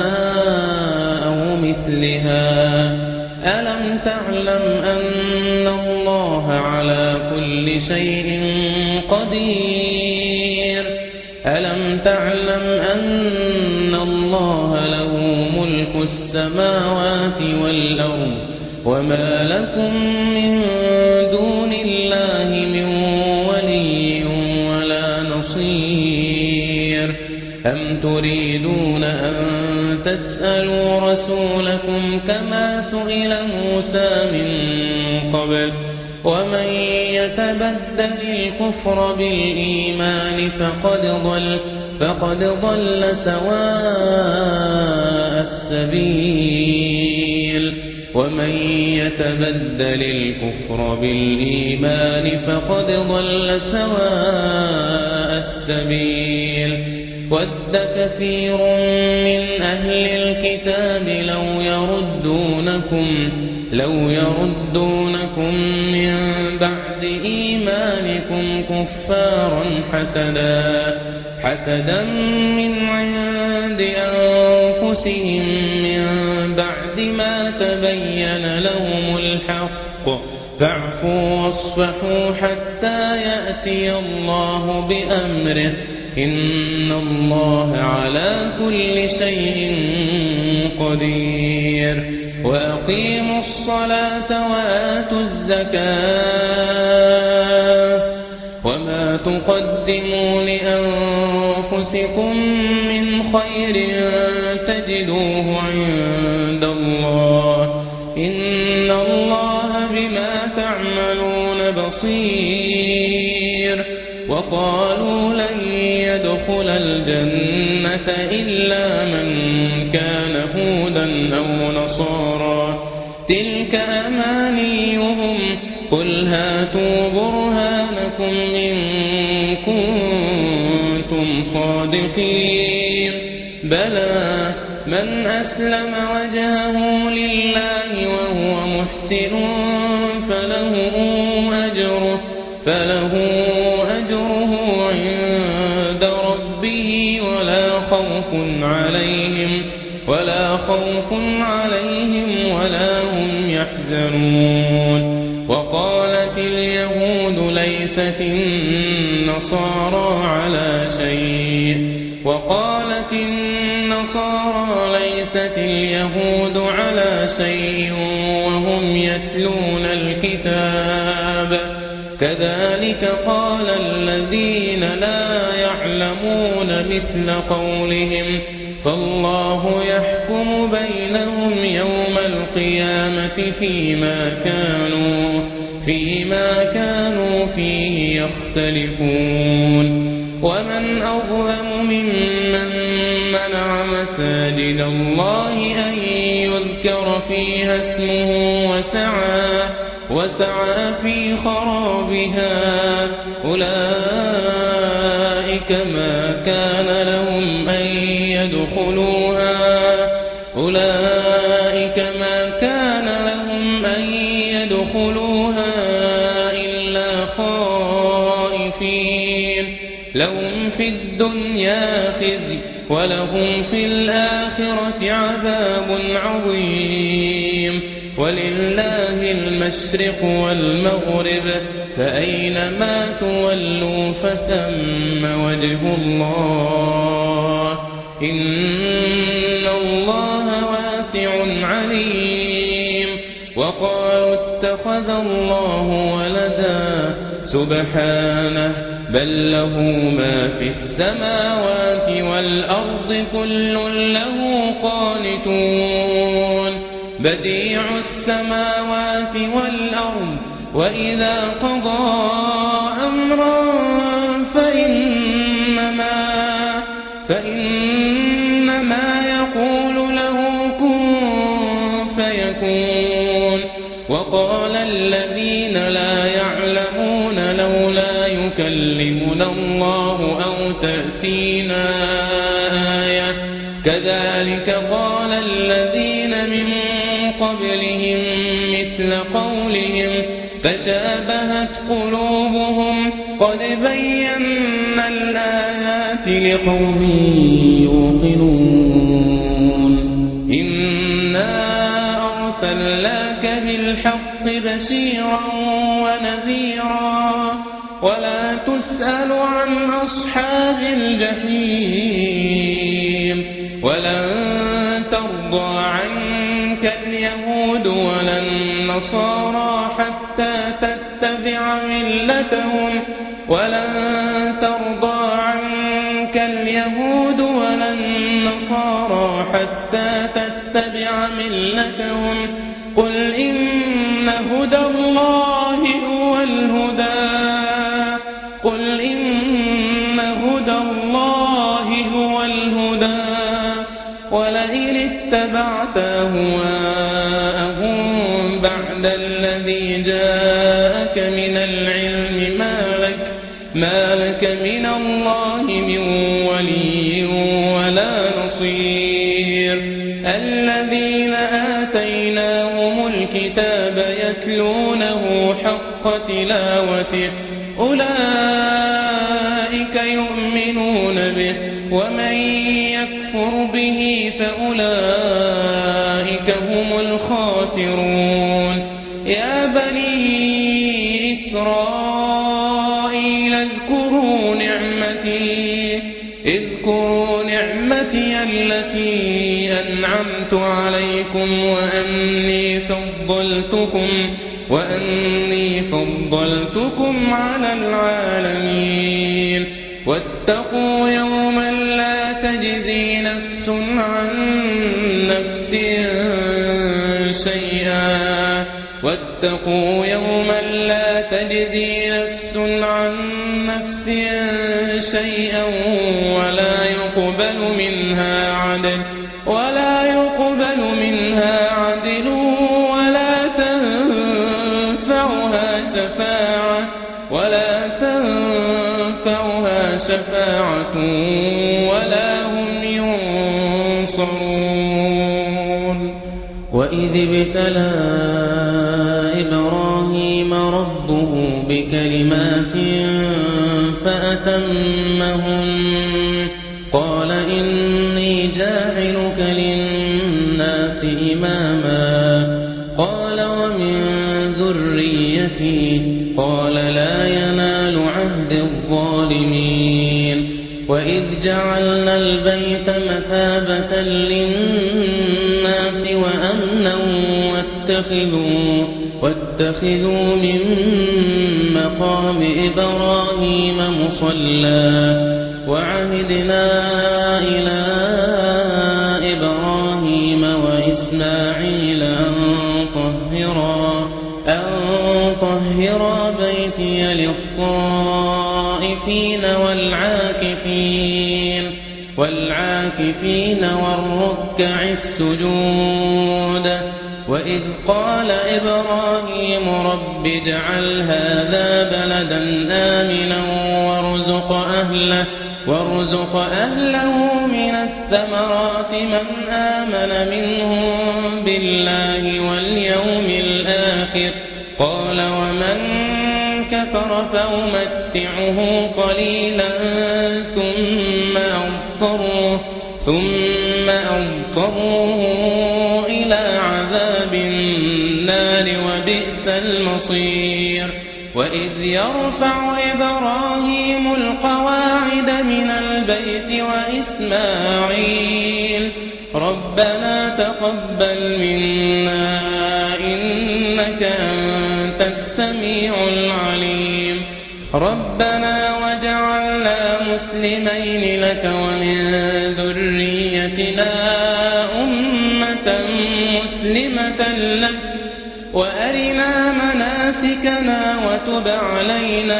أو مثلها. ألم تعلم أن الله على كل شيء قدير ألم تعلم أن الله له ملك السماوات والأرض وما لكم من دون الله من ولي ولا نصير. أم تريدون أن تسألوا رسولكم كما سئل موسى من قبل ومن يتبدل الكفر بالإيمان فقد ضل فقد ضل سواء السبيل. ومن يتبدل الكفر بالإيمان فقد ضل سواء السبيل. ود كثير من أهل الكتاب لو يردونكم لو يردونكم من بعد إيمانكم كفارا حسدا حسدا من عند أنفسهم من بعد ما تبين لهم الحق فاعفوا واصفحوا حتى يأتي الله بأمره إن الله على كل شيء قدير. وأقيموا الصلاة وآتوا الزكاة وما تقدموا لأنفسكم من خير تجدوه عند الله إن الله بما تعملون بصير. وقالوا لن يدخل الجنة إلا من كان هودا أو نصارى تلك أمانيهم قل هاتوا برهانكم إن كنتم صادقين. بلى من أسلم وجهه لله وهو محسن فله أجره فله أجره عند ربه ولا خوف عليهم ولا خوف عليهم ولا هم يحزنون. وقالت اليهود ليست النصارى على شيء وقالت النصارى ليست اليهود على شيء وهم يتلون الكتاب كذلك قال الذين لا يعلمون مثل قولهم فالله يحكم بينهم يوم القيامة فيما كانوا فيما كانوا فيه يختلفون. ومن أظلم ممن منع مساجد الله أن يذكر فيها اسمه وسعى وسعى في خرابها أولئك ما كان لهم أن يدخلوها أولئك ما كان لهم أن يدخلوها إلا خائفين لهم في الدنيا خزي ولهم في الآخرة عذاب عظيم. ولله المشرق والمغرب فأينما تولوا فثم وجه الله إن الله واسع عليم. وقالوا اتخذ الله ولدا سبحانه بل له ما في السماوات والأرض كل له قانتون بديع السماوات والأرض وإذا قضى أمرا فإنما, فإنما يقول له كن فيكون وقال الذين لا يعلمون لولا يكلمنا الله أو تأتينا آية كذلك قال الذين من قبلهم مثل قولهم تشابهت قلوبهم قد بينا الآيات لقوم يوقنون إنا أرسلناك بالحق بشيرا ونذيرا ولا تسأل عن أصحاب الجحيم ولن ترضى عنك اليهود ولا النصارى حتى تتبع ملتهم ولن ترضى عنك اليهود ولا النصارى حتى تتبع ملتهم قل إن هدى الله هو الهدى قل إن هدى الله هو الهدى ولئن اتبعت أهواءهم بعد الذي جاءك من العلم ما لك, ما لك من الله من ولي ولا نصير الذين آتيناهم الكتاب يتلونه حق تلاوته أولئك يؤمنون به ومن يكفر به فأولئك هم الخاسرون يا بني إسرائيل اذكروا نعمتي اذكروا نعمتي التي أنعمت عليكم وأني فضلتكم وأني فضلتكم على العالمين واتقوا يوما لا تجزي نفس عن نفس شيئا واتقوا يوما لا تجزي نفس عن نفس شيئا ولا يقبل منها عدل ولا يقبل منها عدل ولا تنفعها شفاعة ولا تنفعها شفاعة ولا هم ينصرون وإذ ابتلى إبراهيم ربه بكلمات فأتمهن قال إني جاعلك للناس إماما قال ومن ذريتي قال لا ينال عهد الظالمين وإذ جعلنا البيت مثابة للناس وأمنا واتخذوا, واتخذوا من مقام إبراهيم مصلى وعهدنا إلى إبراهيم وإسماعيل أن طهرا, أن طهرا بيتي للطائفين والعاكفين والعاكفين والركع السجود وإذ قال إبراهيم رب اجعل هذا بلدا آمنا وارزق أهله, وارزق أهله من الثمرات من آمن منهم بالله واليوم الآخر قال ومن كفر فأمتعه قليلا ثم أضطره, ثم أضطره إلى عذاب النار وبئس المصير وإذ يرفع إبراهيم القواعد من البيت وإسماعيل ربنا تقبل منا إنك السميع العليم ربنا واجعلنا مسلمين لك ومن ذريتنا أمة مسلمة لك وأرنا مناسكنا وتب علينا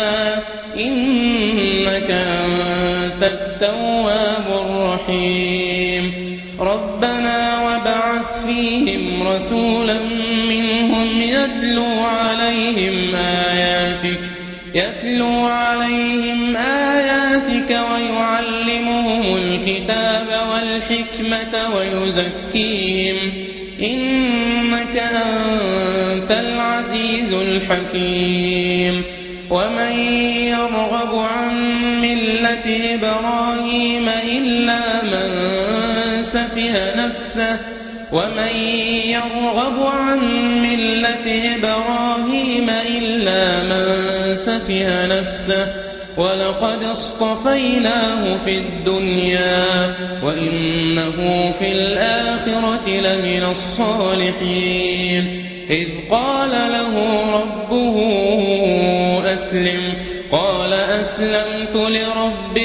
إنك أنت التواب الرحيم ربنا وابعث فيهم رسولا منهم يتلو عليهم آياتك يتلو عليهم آياتك ويعلمهم الكتاب والحكمة ويزكيهم إنك أنت العزيز الحكيم ومن يرغب عن ملة إبراهيم إلا من سفه نفسه ومن يرغب عن ملة إبراهيم إلا من سفه نفسه ولقد اصطفيناه في الدنيا وإنه في الآخرة لمن الصالحين إذ قال له ربه أسلم قال أسلمت لرب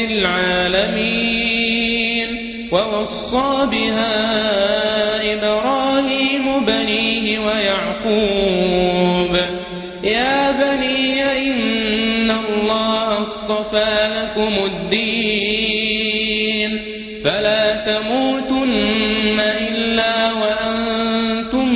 العالمين ووصى بها إبراهيم بنيه ويعقوب يا بني إن الله اصطفى لكم الدين فلا تموتن إلا وأنتم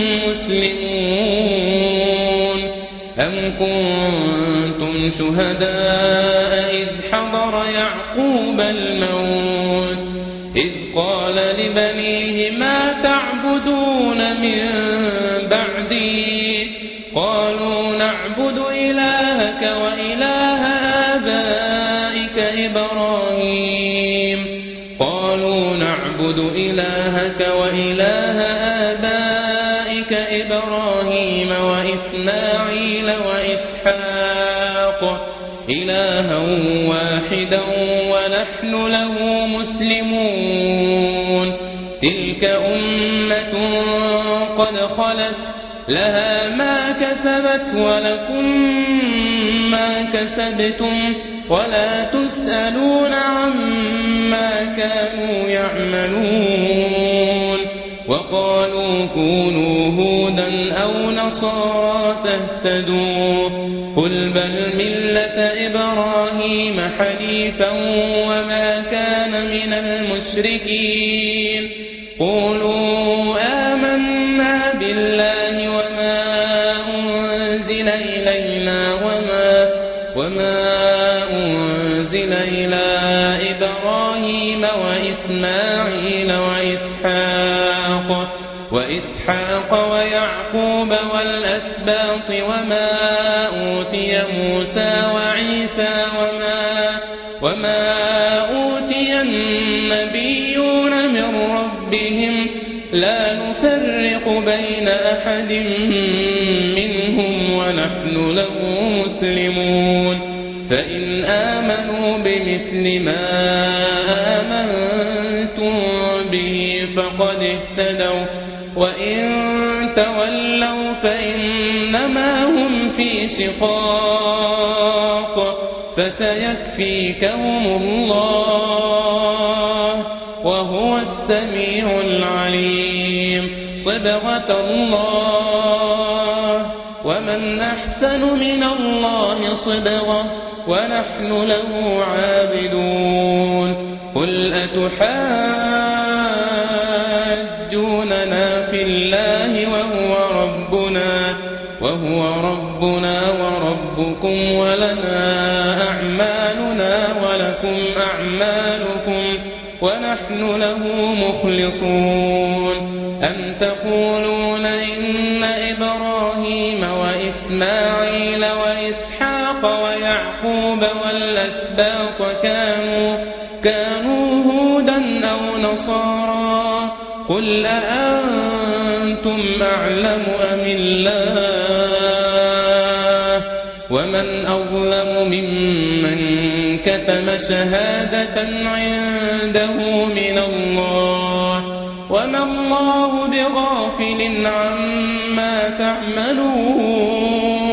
مسلمون أم كنتم شهداء إذ حضر يعقوب الموت إذ قال لبنيه ما تعبدون من بعدي قالوا نعبد إلهك وإله آبائك إبراهيم قالوا نعبد إلهك وإله آبائك إبراهيم وإسماعيل وإسحاق إلها واحدا ونحن له مسلمون تلك أمة قد خلت لها ما كسبت ولكم ما كسبتم ولا تسألون عما كانوا يعملون وقالوا كونوا هودا أو نصارى تهتدوا قل بل ملة إبراهيم حنيفا وما كان من المشركين قولوا آمنا بالله وما أنزل إلينا وما, وما أنزل إلى إبراهيم وإسماعيل وإسحاق وإسحاق ويعقوب والأسباط وما أوتي موسى وعيسى وما, وما أوتي النبيون من ربهم لا نفرق بين أحد منهم ونحن له مسلمون فإن آمنوا بمثل ما آمنتم به فقد اهتدوا وإن تولوا فإنما هم في شقاق فسيكفيكهم الله وهو السميع العليم صبغة الله ومن أحسن من الله صبغة ونحن له عابدون قل أتحاجوننا في الله وهو ربنا وهو ربنا وربكم ولنا أعمالنا ولكم أعمالكم ونحن له مخلصون أم تقولون إن إبراهيم وإسماعيل وإسحاق ويعقوب والأسباط كانوا, كانوا هودا أو نصارى قل أأنتم أعلم أم الله ومن أظلم ممن كتم شهادة عنده من الله وما الله بغافل عما تعملون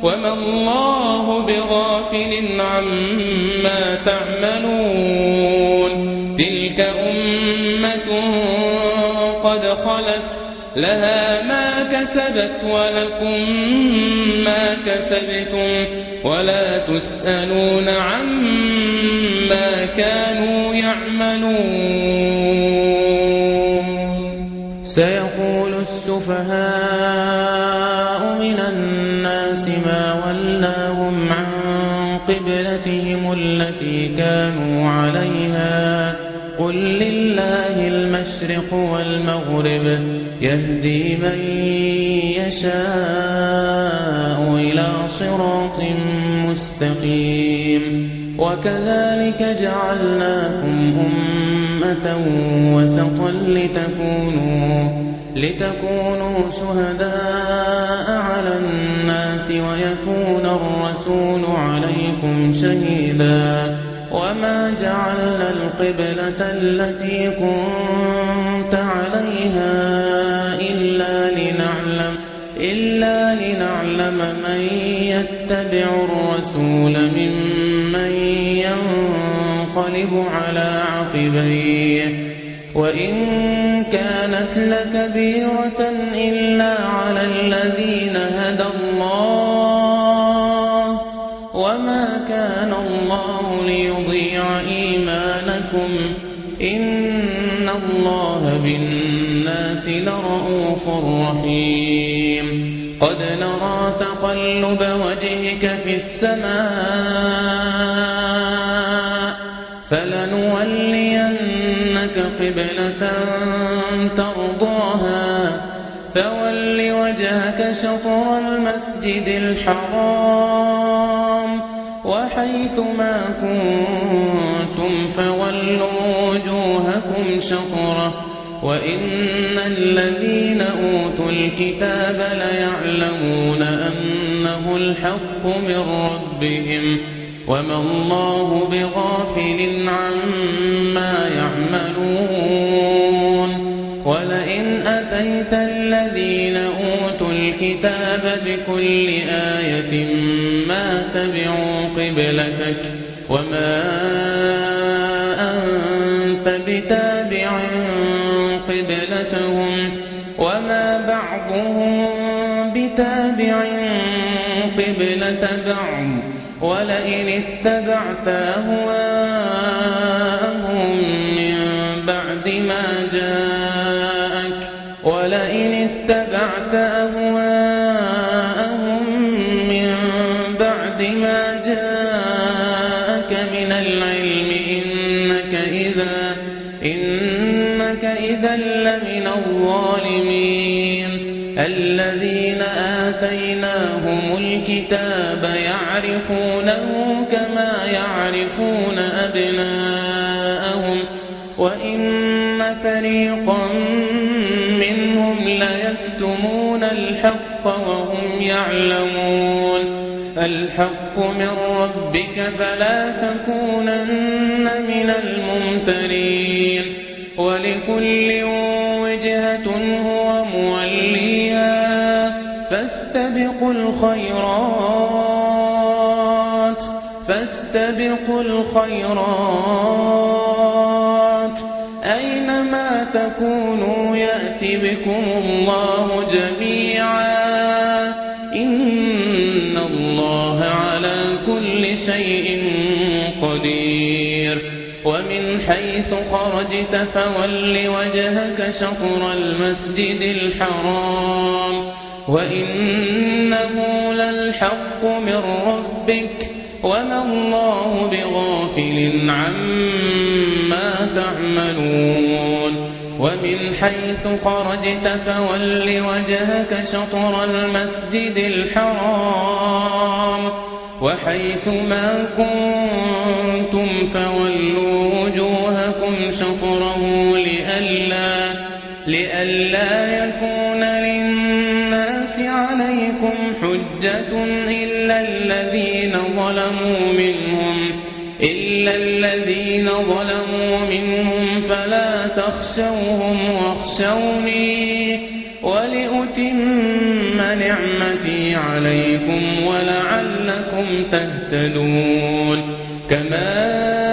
وما الله بغافل عما تعملون تلك أمة قد خلت لها ما كسبت ولكم ما كسبتم ولا تسألون عما كانوا يعملون سيقول السفهاء من الناس ما ولاهم عن قبلتهم التي كانوا عليها قل لله المشرق والمغرب يهدي من يشاء إلى صراط مستقيم وكذلك جعلناكم أمة وسطا لتكونوا لتكونوا شهداء على الناس ويكون الرسول عليكم شهيدا وما جعلنا القبلة التي كنت عليها إلا لنعلم إلا لنعلم من يتبع الرسول ممن ينقلب على عقبيه وإن كانت لكبيرة إلا على الذين هدى الله وما كان الله ليضيع إيمانكم إن الله بالناس لرءوف رحيم قد نرى تقلب وجهك في السماء فلنولينك قبلة ترضاها فول وجهك شطر المسجد الحرام وحيث ما كنتم فولوا وجوهكم شطره وإن الذين أوتوا الكتاب ليعلمون أنه الحق من ربهم وما الله بغافل عما يعملون ولئن أتيت الذين أوتوا الكتاب بكل آية ما تبعوا قبلتك وما أنت بتابع قبلتهم وما بعضهم بتابع قبلة بعض ولئن اتبعت أهواءهم من بعد ما جاءك ولئن اتبعت أهواءهم من بعد ما جاءك من العلم إنك إذا إنك إذا لمن الظالمين الذين آتيناهم الكتاب يعرفونه كما يعرفون أبناءهم وإن فريقا منهم ليكتمون الحق وهم يعلمون الحق من ربك فلا تكونن من الممترين ولكل وجهة هو موليها فاستبقوا الخيرات فاستبقوا الخيرات أينما تكونوا يأتي بكم الله جميعا إن الله على كل شيء قدير ومن حيث خرجت فول وجهك شطر المسجد الحرام وإنه للحق من ربك وما الله بغافل عما تعملون ومن حيث خرجت فول وجهك شطر المسجد الحرام وحيث ما كنتم فولوا وجوهكم شطره لئلا لئلا يكون للناس عليكم حجة إلا الذين ظلموا منهم إلا الذين ظلموا منهم فلا تخشوهم واخشوني ولأتم نعمتي عليكم ولعلكم تهتدون كما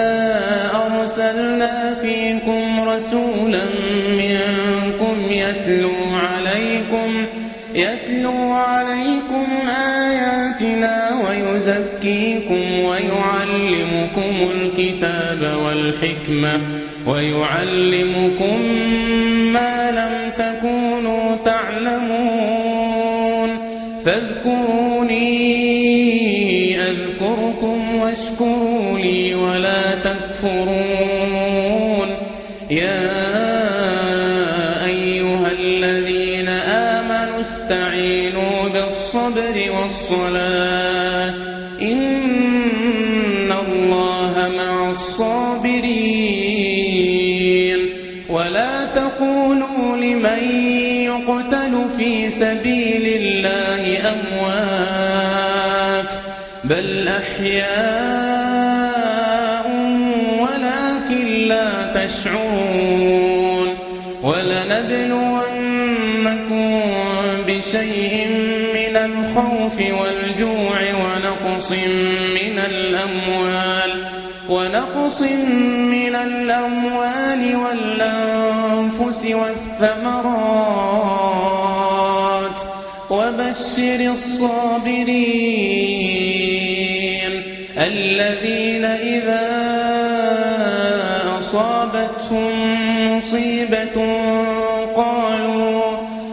أرسلنا فيكم رسولا منكم يتلو عليكم يتلو عليكم آياتنا ويزكيكم ويعلمكم الكتاب والحكمة ويعلمكم ما لم تكونوا تعلمون فاذكروني أذكركم واشكروا لي ولا تكفرون يا أيها الذين آمنوا استعينوا بالصبر والصلاة إن الله مع الصابرين ولا تقولوا لمن يقتل في سبيل الله أموات بل أحياء ولكن لا تشعرون ولنبلونكم بشيء من الخوف والجوع ونقص من الأموال ونقص من الأموال والأنفس والثمرات وبشر الصابرين الذين إذا أصابتهم مصيبة قالوا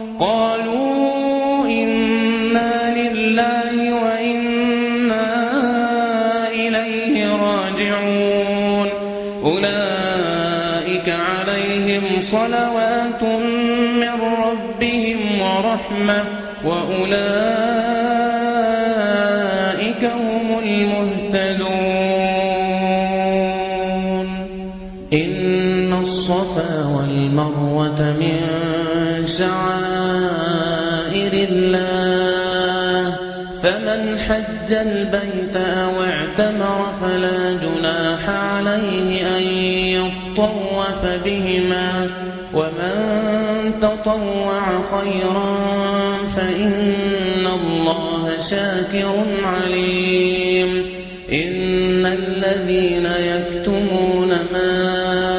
قالوا إنا لله وإنا إليه راجعون أولئك عليهم صلوات من ربهم ورحمة وأولئك هم المهتدون إن الصفا والمروة من شعائر الله فمن حج البيت أو اعتمر فلا جناح عليه أن يطوف بهما ومن تطوع خيرا فإن الله شاكر عليم إن الذين يكتمون ما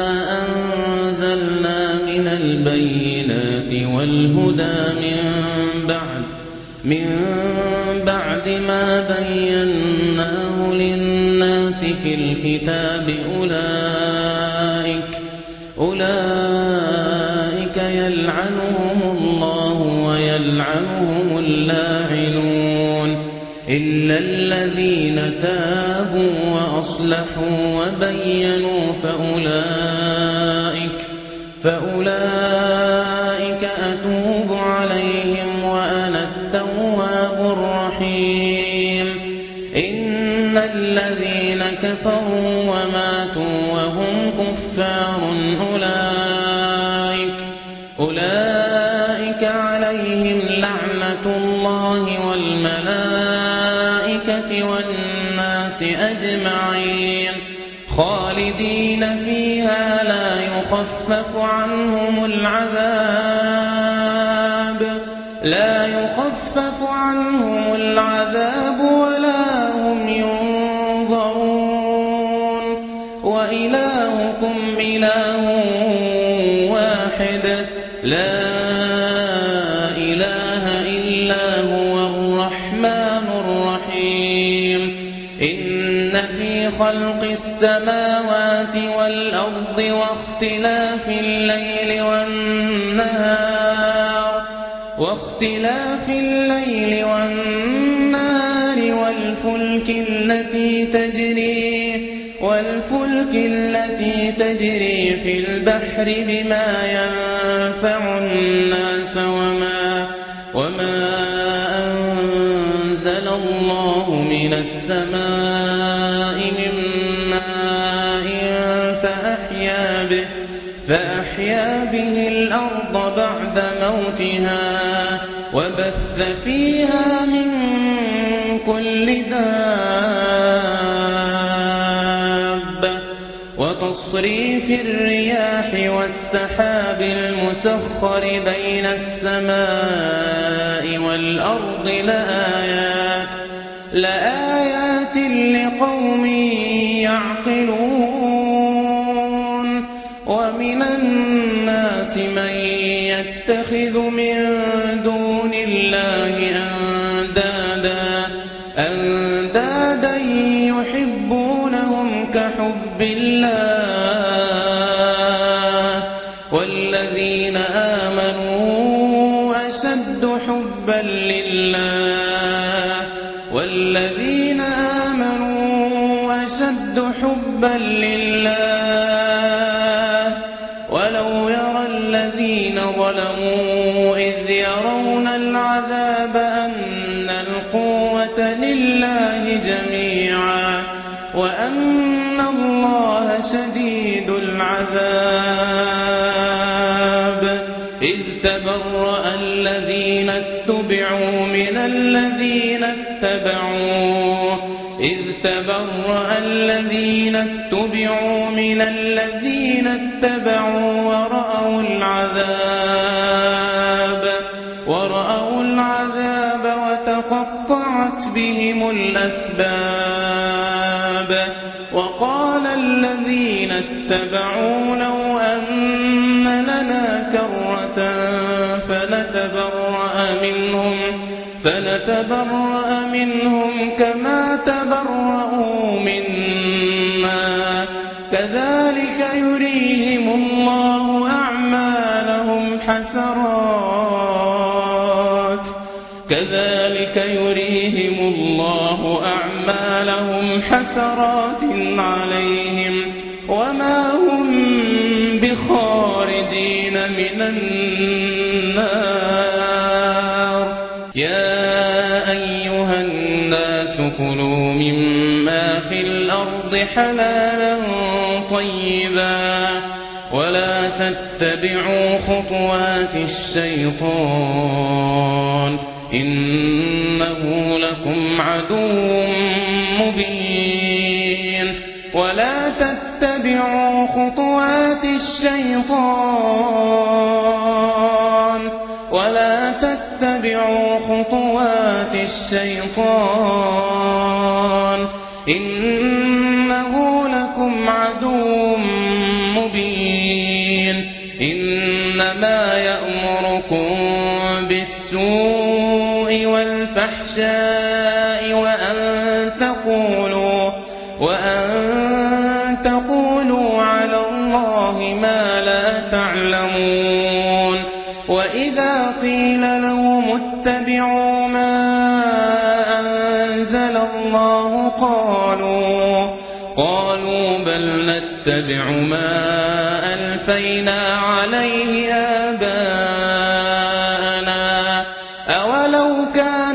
أنزلنا من البينات والهدى من بعد من بعد ما بيناه للناس في الكتاب أولئك أولئك يلعنهم الله ويلعنهم اللاعنون إلا الذين تابوا وأصلحوا وبينوا فأولئك فأولئك أتوب عليهم وأنا التواب الرحيم إن الذين كفروا وماتوا وهم كفار أولئك أولئك عليهم لعنة الله والملائكة والناس أجمعين خالدين فيها لا يخفف عنهم العذاب لا يخفف عنهم العذاب ولا هم ينظرون وإلهكم إله واحد لا إله إلا هو الرحمن الرحيم إن في خلق السماوات والأرض واختلاف الليل والنهار واختلاف الليل والنهار والفلك التي تجري والفلك التي تجري في البحر بما ينفع الناس وما وما أنزل الله من السماء من ماء فأحيا به فأحيا به الأرض بعد موتها وبث فيها من كل دابة وتصريف وتصريف الرياح والسحاب المسخر بين السماء والأرض لآيات لآيات لقوم يعقلون ومن الناس من يتخذ من دون الله أندادا أندادا يحبونهم كحب الله والذين آمنوا أشد حبا لله والذين آمنوا أشد حبا لله ولو يرى الذين ظلموا إذ يرون العذاب أن القوة لله جميعا وأن الله شديد العذاب إذ تبرأ الذين اتبعوا من الذين اتبعوا إذ تبرأ الذين اتبعوا من الذين اتبعوا ورأوا العذاب ورأوا العذاب وتقطعت بهم الأسباب وقال الذين اتبعوا لو أن لنا كرة فنتبرأ منهم فنتبرأ منهم كما تبرأوا منا كذلك يريهم الله أعمالهم حسرات كذلك يريهم الله أعمالهم حسرات عليهم وما هم بخارجين من النار يا أيها الناس كلوا مما في الأرض حلالا طيبا ولا تتبعوا خطوات الشيطان إنه لكم عدو مبين ولا تتبعوا خطوات الشيطان ولا تتبعوا خطوات الشيطان إنه لكم عدو مبين إنما يأمركم بالسوء والفحشاء وأن تقولوا وأن تقولوا على الله ما لا تعلمون وإذا قيل لهم اتبعوا ما أنزل الله قالوا قالوا بل نتبع ما ألفينا عليه آباءنا أولو كان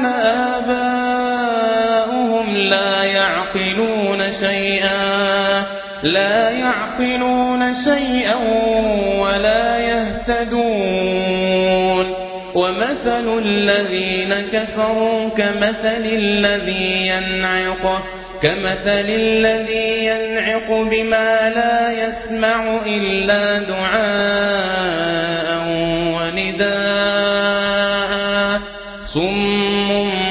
آباؤهم لا يعقلون شيئا لا يعقلون شيئا ولا يهتدون ومثل الذين كفروا كمثل الذي ينعق كمثل الذي ينعق بما لا يسمع إلا دعاء ونداء صم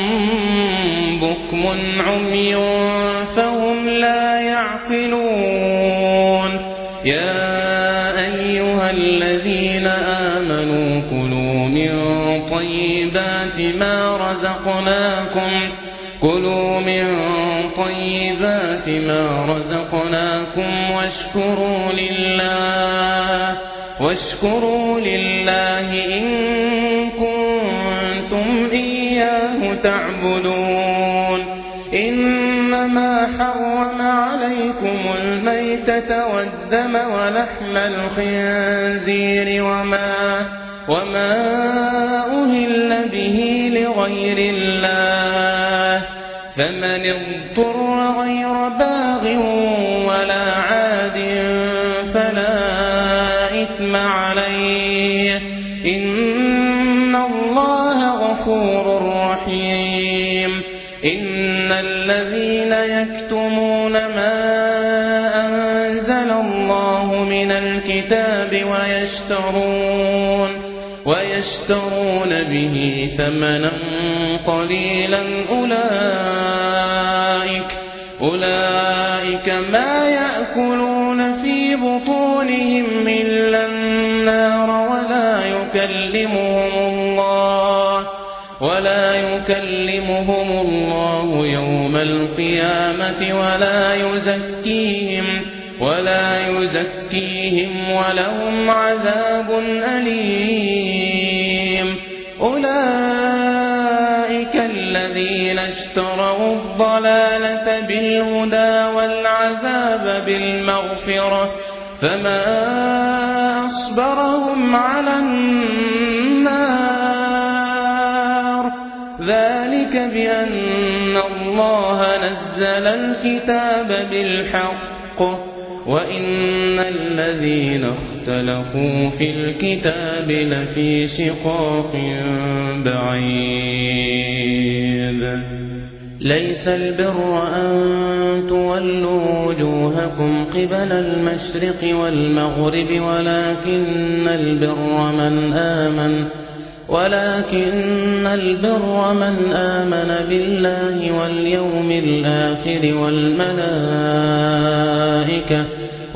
بكم عمي فهم لا يعقلون يا أيها الذين آمنوا كلوا من طيبات ما رزقناكم كلوا من طيبات ما رزقناكم واشكروا لله واشكروا لله إن كنتم إياه تعبدون إنما حرم عليكم الميتة والدم ولحم الخنزير وما وما أهل به لغير الله فمن اضطر غير باغ ولا عاد فلا إثم عليه إن الله غفور رحيم إن الذين يكتمون ما أنزل الله من الكتاب ويشترون ويشترون به ثمنا قليلا أولئك أولئك ما يأكلون في بطونهم إلا النار ولا يكلمهم الله ولا يكلمهم الله يوم القيامة ولا يزكيهم ولا يزكيهم ولهم عذاب أليم. أولئك الذين اشتروا الضلالة بالهدى والعذاب بالمغفرة فما أصبرهم على النار ذلك بأن الله نزل الكتاب بالحق وإن الذين اختلفوا في الكتاب لفي شقاق بعيد. ليس البر أن تولوا وجوهكم قبل المشرق والمغرب ولكن البر من آمن ولكن البر من آمن بالله واليوم الآخر والملائكة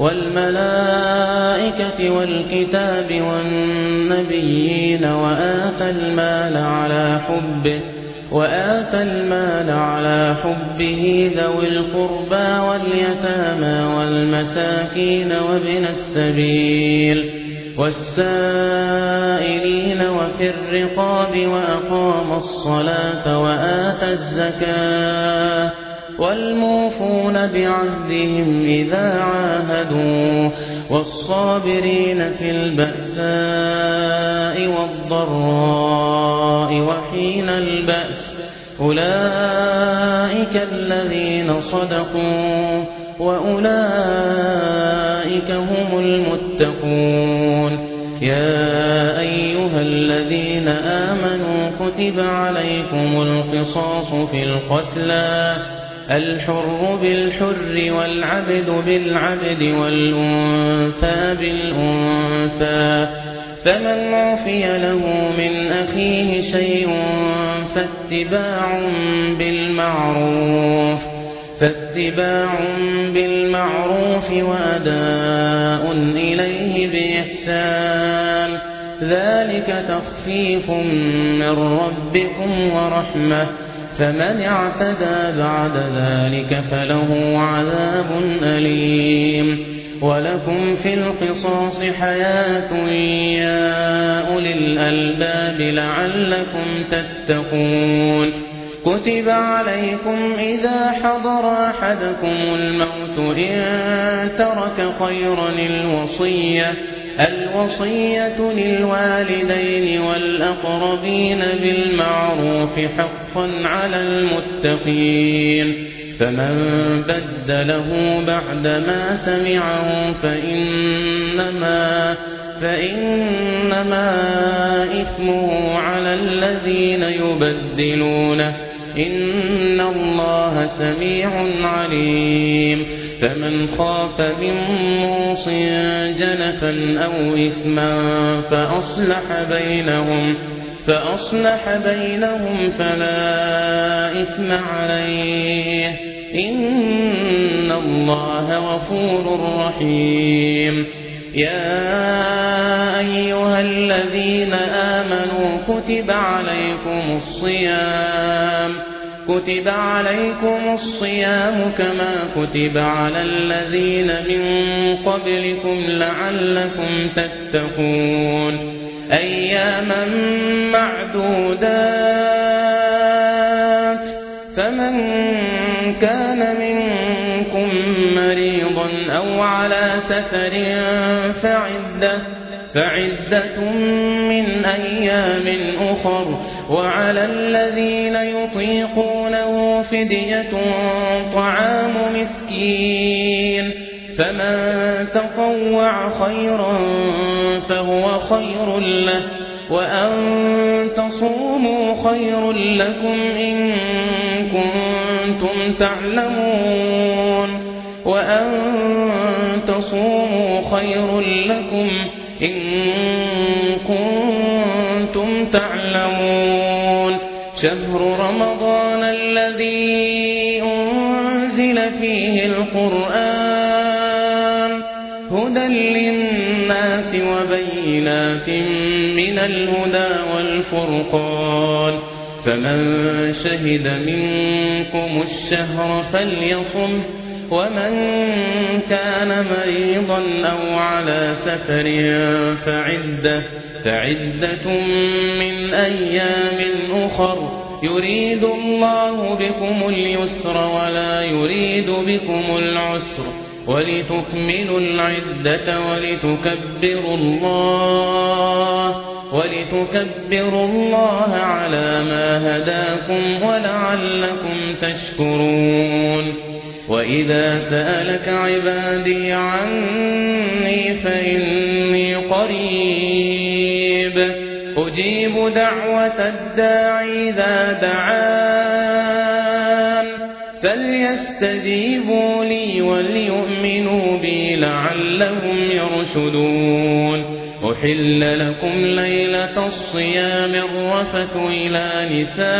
والملائكة والكتاب والنبيين وآتى المال على حبه وآتى المال على حبه ذوي القربى واليتامى والمساكين وابن السبيل والسائلين وفي الرقاب وأقام الصلاة وآتى الزكاة والموفون بعهدهم إذا عاهدوا والصابرين في البأساء والضراء وحين البأس أولئك الذين صدقوا وأولئك هم المتقون. يا أيها الذين آمنوا كتب عليكم القصاص في القتلى الحر بالحر والعبد بالعبد والأنثى بالأنثى فمن عفي له من أخيه شيء فاتباع بالمعروف فاتباع بالمعروف وأداء إليه بإحسان ذلك تخفيف من ربكم ورحمة فمن اعتدى بعد ذلك فله عذاب أليم. ولكم في القصاص حياة يا أولي الألباب لعلكم تتقون. كتب عليكم إذا حضر أحدكم الموت إن ترك خيرا الوصية الوصية للوالدين والأقربين بالمعروف حقا على المتقين فمن بدله بعدما سمعه فإنما فإنما إثمه على الذين يبدلونه إن الله سميع عليم. فمن خاف من موص جنفا أو إثما فأصلح بينهم فأصلح بينهم فلا إثم عليه إن الله غفور رحيم. يا أيها الذين آمنوا كتب عليكم الصيام كتب عليكم الصيام كما كتب على الذين من قبلكم لعلكم تتقون أياما معدودات فمن كان منكم مريضا أو على سفر فعدة فعدة من أيام أخر وعلى الذين يطيقونه فدية طعام مسكين فمن تطوع خيرا فهو خير له وأن تصوموا خير لكم إن كنتم تعلمون وأن تصوموا خير لكم إن كنتم تعلمون شهر رمضان الذي أنزل فيه القرآن هدى للناس وبينات من الهدى والفرقان فمن شهد منكم الشهر فليصمه ومن كان مريضا أو على سفر فعدة, فعدة من أيام أخر يريد الله بكم اليسر ولا يريد بكم العسر ولتكملوا العدة ولتكبروا الله ولتكبروا الله على ما هداكم ولعلكم تشكرون وإذا سألك عبادي عني فإني قريب أجيب دعوة الداعي إذا دعان فليستجيبوا لي وليؤمنوا بي لعلهم يرشدون أحل لكم ليلة الصيام الرفث إلى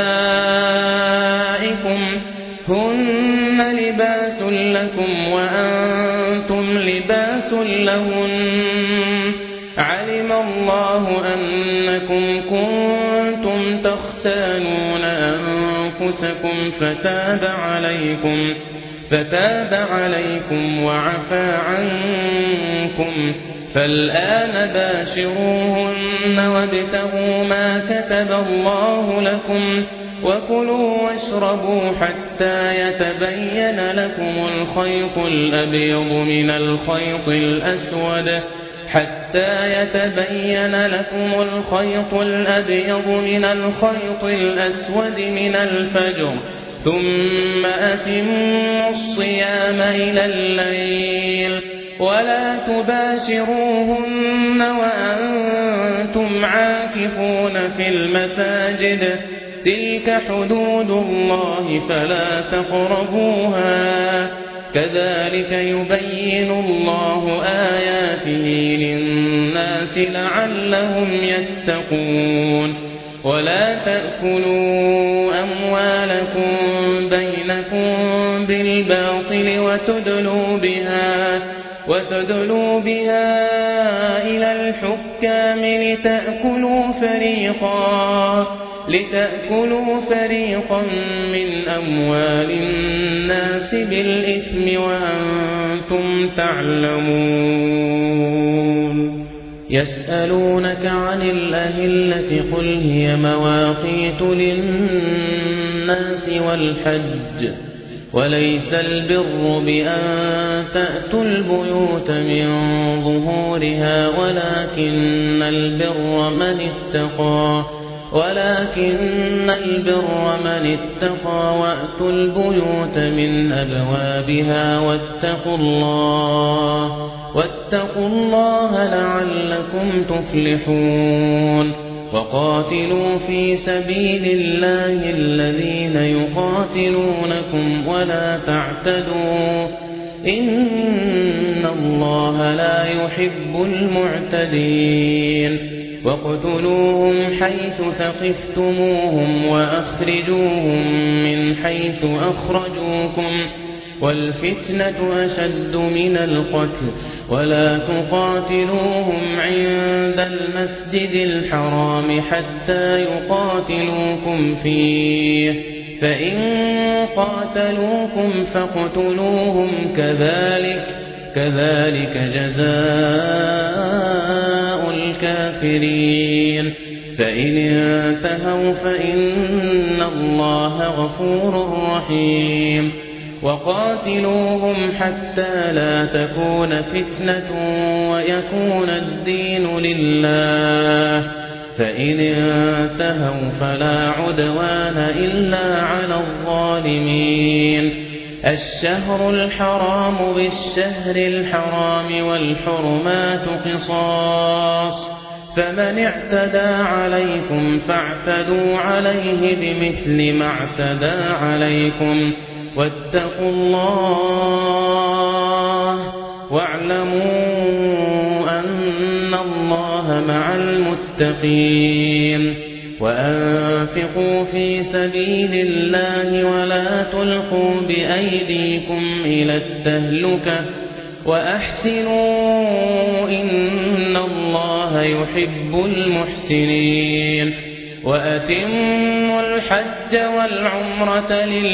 نسائكم هن لباس لكم وأنتم لباس لهن علم الله أنكم كنتم تختانون أنفسكم فتاب عليكم فتاب عليكم وعفى عنكم فالآن باشروهن وابتغوا ما كتب الله لكم وكلوا واشربوا حتى يتبين لكم الخيط الأبيض من الخيط الأسود حتى يتبين لكم الخيط الأبيض من الخيط الأسود من الفجر ثم أتموا الصيام إلى الليل ولا تباشروهن وأنتم عاكفون في المساجد تلك حدود الله فلا تقربوها كذلك يبين الله آياته للناس لعلهم يتقون ولا تأكلوا أموالكم بينكم بالباطل وتدلوا بها وتدلوا بها إلى الحكام لتأكلوا فريقا لتأكلوا فريقا من أموال الناس بالإثم وأنتم تعلمون يسألونك عن الأهلة قل هي مواقيت للناس والحج وليس البر بأن تأتوا البيوت من ظهورها ولكن البر من اتقى ولكن البر من اتقى وأتوا البيوت من أبوابها واتقوا الله واتقوا الله لعلكم تفلحون وقاتلوا في سبيل الله الذين يقاتلونكم ولا تعتدوا إن الله لا يحب المعتدين واقتلوهم حيث ثقفتموهم وأخرجوهم من حيث أخرجوكم والفتنة أشد من القتل ولا تقاتلوهم عند المسجد الحرام حتى يقاتلوكم فيه فإن قاتلوكم فاقتلوهم كذلك كذلك جزاء الكافرين فإن انتهوا فإن الله غفور رحيم وقاتلوهم حتى لا تكون فتنة ويكون الدين لله فإن انتهوا فلا عدوان إلا على الظالمين الشهر الحرام بالشهر الحرام والحرمات قصاص فمن اعتدى عليكم فاعتدوا عليه بمثل ما اعتدى عليكم واتقوا الله واعلموا أن الله مع المتقين وأنفقوا في سبيل الله ولا تلقوا بأيديكم إلى التهلكة وأحسنوا إن الله يحب المحسنين وأتموا الحج والعمرة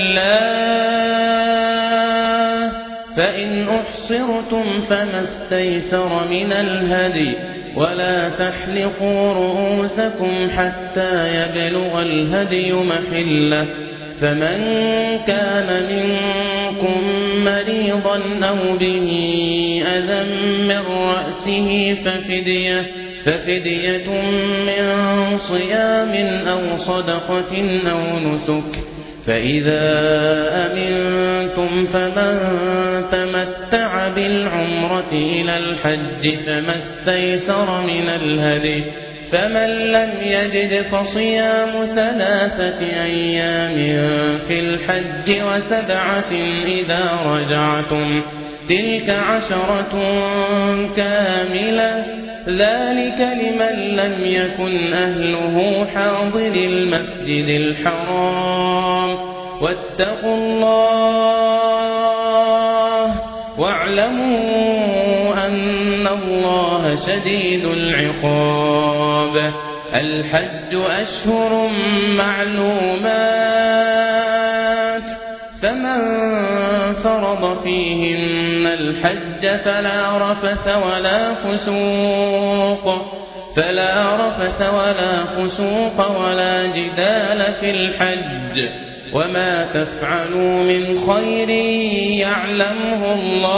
لله فإن أحصرتم فما استيسر من الهدي ولا تحلقوا رؤوسكم حتى يبلغ الهدي محله فمن كان منكم مريضا أو به أذى من رأسه ففدية, ففدية من صيام أو صدقة أو نسك فإذا أمنتم فمن تمتع بالعمرة إلى الحج فما استيسر من الهدي فمن لم يجد فصيام ثلاثة أيام في الحج وسبعة إذا رجعتم تلك عشرة كاملة ذلك لمن لم يكن أهله حاضر المسجد الحرام واتقوا الله واعلموا أن الله شديد العقاب الحج أشهر معلومات فمن فرض فيهن الحج فلا رفث ولا فسوق فلا رفث ولا فسوق ولا جدال في الحج وما تفعلوا من خير يعلمه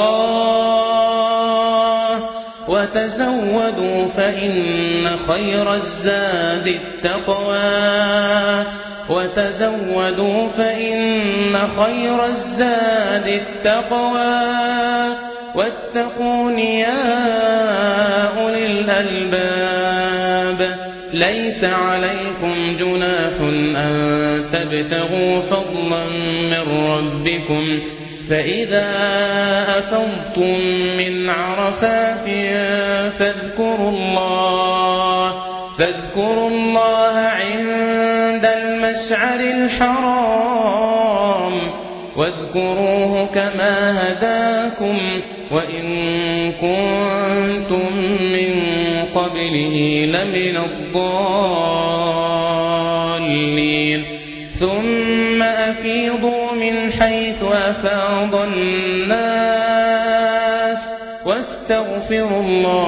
الله وتزودوا فإن خير الزاد التقوى وتزودوا فإن خير الزاد التقوى واتقون يا أولي الألباب ليس عليكم جناح أن تبتغوا فضلا من ربكم فإذا أفضتم من عرفات فاذكروا الله فاذكروا الله عند المشعر الحرام واذكروه كما هداكم وإن كنتم من قبله لمن الضالين ثم أفيضوا من حيث أفاض الناس واستغفروا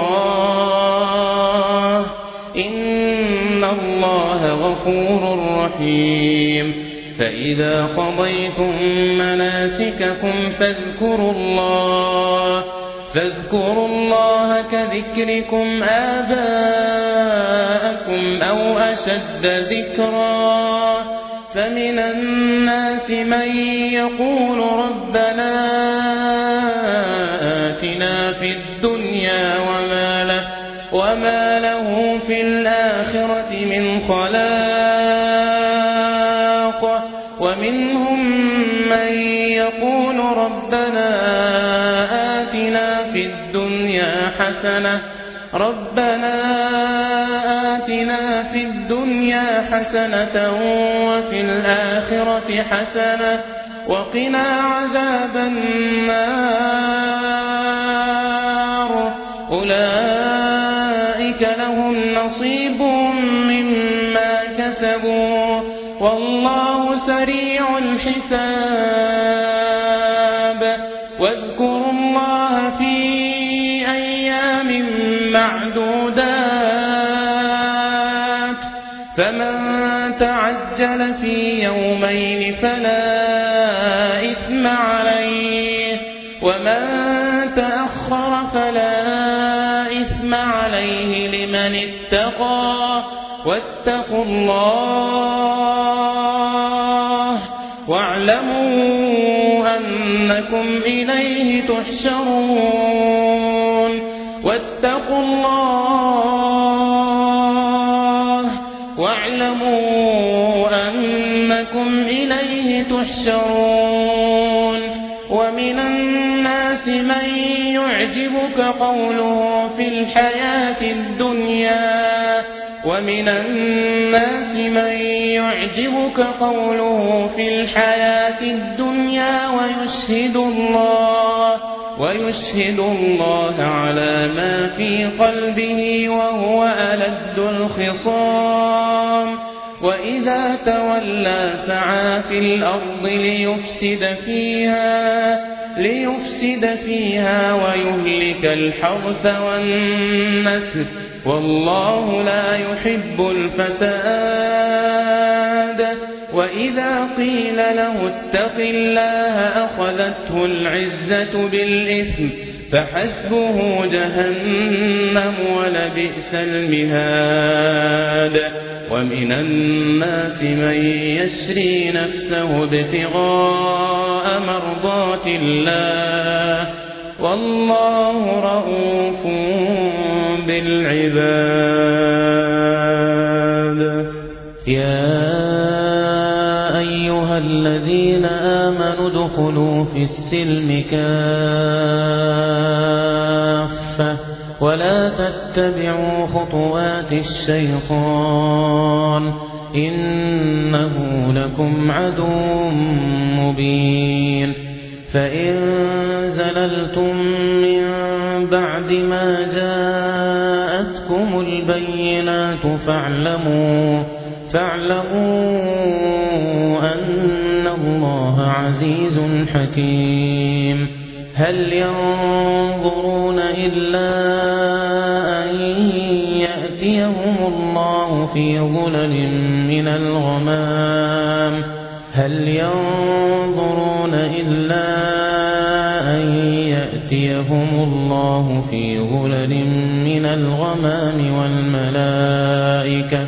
الله إن الله غفور رحيم فإذا قضيتم مناسككم فاذكروا الله فاذكروا الله كذكركم آباءكم أو أشد ذكرا فمن الناس من يقول ربنا آتنا في الدنيا وما له, وما له في الآخرة من خلاق ومنهم من يقول ربنا آتنا في الدنيا حسنة ربنا آتنا في الدنيا حسنة وفي الآخرة حسنة وقنا عذاب النار أولئك لهم نصيب مما كسبوا والله سريع الحساب واذكروا الله في أيام معدودات فمن تعجل في يومين فلا إثم عليه ومن تأخر فلا إثم عليه لمن اتقى واتقوا الله واعلموا أنكم إليه تحشرون واتقوا الله واعلموا أنكم إليه تحشرون ومن الناس من يعجبك قوله في الحياة الدنيا ومن الناس من يعجبك قوله في الحياة الدنيا ويشهد الله ويشهد الله على ما في قلبه وهو ألد الخصام وإذا تولى سعى في الأرض ليفسد فيها ليفسد فيها ويهلك الحرث والنسل والله لا يحب الفساد وإذا قيل له اتق الله أخذته العزة بالإثم فحسبه جهنم ولبئس المهاد ومن الناس من يشري نفسه ابتغاء مرضات الله والله رءوف بالعباد يا أيها الذين آمنوا ادخلوا في السلم كافة ولا تتبعوا خطوات الشيطان إنه لكم عدو مبين فإن زللتم من بعد ما جاءتكم البينات فاعلموا فاعلموا أن الله عزيز حكيم هل ينظرون إلا أن يأتيهم الله في ظلل من الغمام هل ينظرون إلا أن يأتيهم الله في ظلل من الغمام والملائكة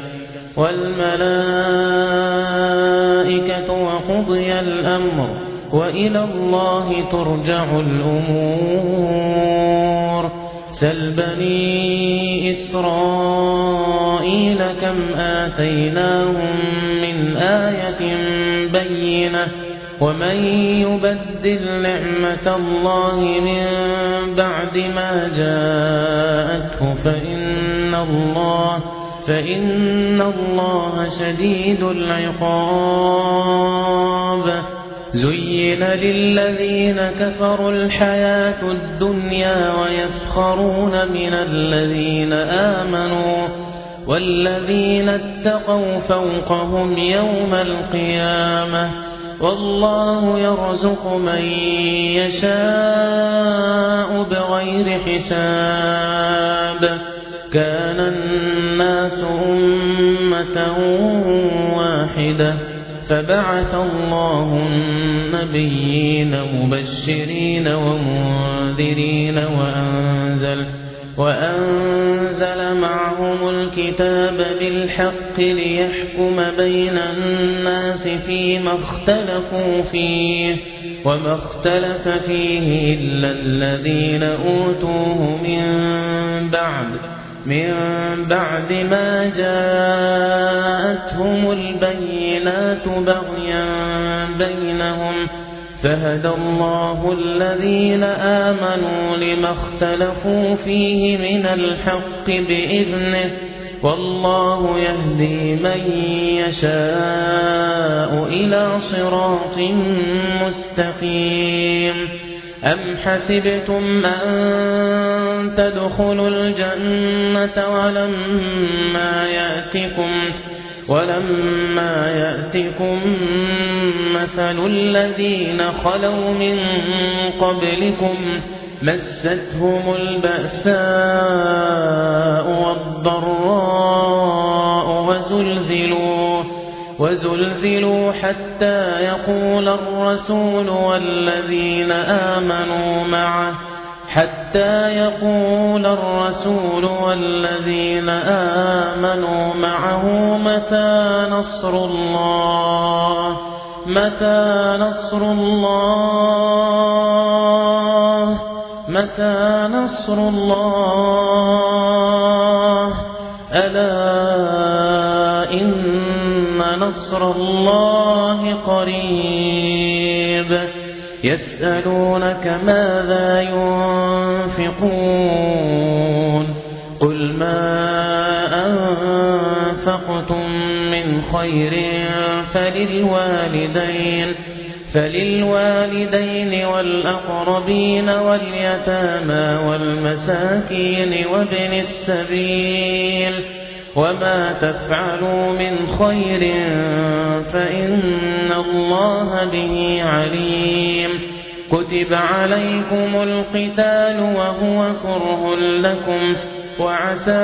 والملائكة وقضي الأمر وإلى الله ترجع الأمور سل بني إسرائيل كم آتيناهم من آية بينة ومن يبدل نعمة الله من بعد ما جاءته فإن الله فإن الله شديد العقاب زين للذين كفروا الحياة الدنيا ويسخرون من الذين آمنوا والذين اتقوا فوقهم يوم القيامة والله يرزق من يشاء بغير حساب كان الناس أمة واحدة فبعث الله النبيين مبشرين ومنذرين وأنزل وأنزل معهم الكتاب بالحق ليحكم بين الناس فيما اختلفوا فيه وما اختلف فيه إلا الذين أوتوه من بعد من بعد ما جاءتهم البينات بغيا بينهم فهدى الله الذين آمنوا لما اختلفوا فيه من الحق بإذنه والله يهدي من يشاء إلى صراط مستقيم أم حسبتم أن تدخلوا الجنة ولما يأتكم ولما يأتكم مثل الذين خلوا من قبلكم مستهم البأساء والضراء وزلزلوا وزلزلوا حتى يقول الرسول والذين آمنوا معه حتى يقول الرسول والذين آمنوا معه متى نصر الله متى نصر الله متى نصر الله ألا إن نصر الله قريب يسألونك ماذا ينفقون قل ما أنفقتم من خير فللوالدين فللوالدين والأقربين واليتامى والمساكين وابن السبيل وما تفعلوا من خير فإن الله به عليم كتب عليكم القتال وهو كره لكم وعسى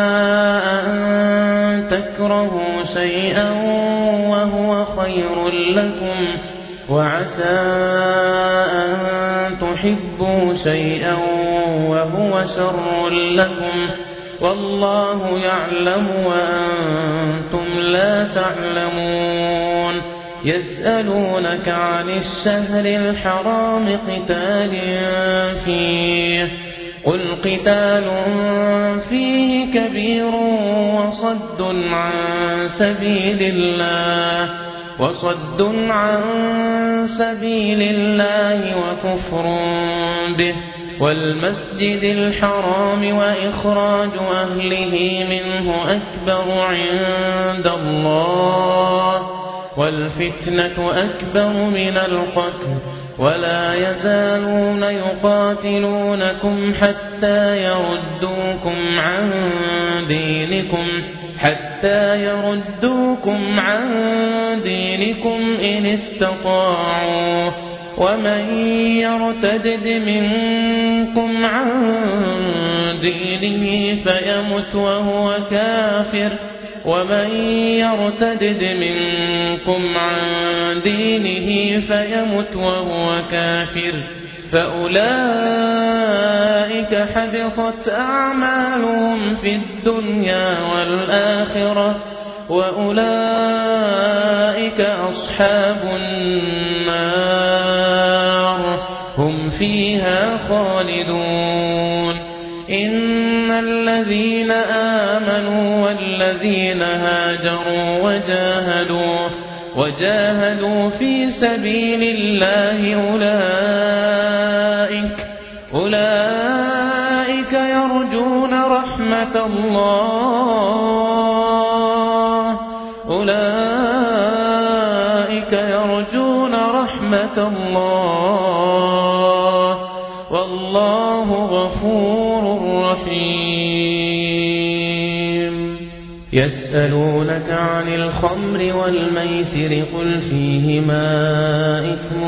أن تكرهوا شيئا وهو خير لكم وعسى أن تحبوا شيئا وهو شر لكم والله يعلم وأنتم لا تعلمون يسألونك عن الشهر الحرام قتال فيه قل قتال فيه كبير وصد عن سبيل الله وصد عن سبيل الله وكفر به والمسجد الحرام وإخراج أهله منه أكبر عند الله والفتنة أكبر من القتل ولا يزالون يقاتلونكم حتى يردوكم عن دينكم حتى يردوكم عن دينكم إن استطاعوا ومن يرتدد منكم عن دينه فيمت وهو كافر ومن يرتدد منكم عن دينه فيمت وهو كافر فأولئك حبطت أعمالهم في الدنيا والآخرة وأولئك أصحاب النار هم فيها خالدون إن الذين آمنوا والذين هاجروا وجاهدوا وجاهدوا في سبيل الله أولئك أولئك يرجون رحمة الله أولئك يرجون رحمة الله والله غفور رحيم يسألونك عن الخمر والميسر قل فيهما إثم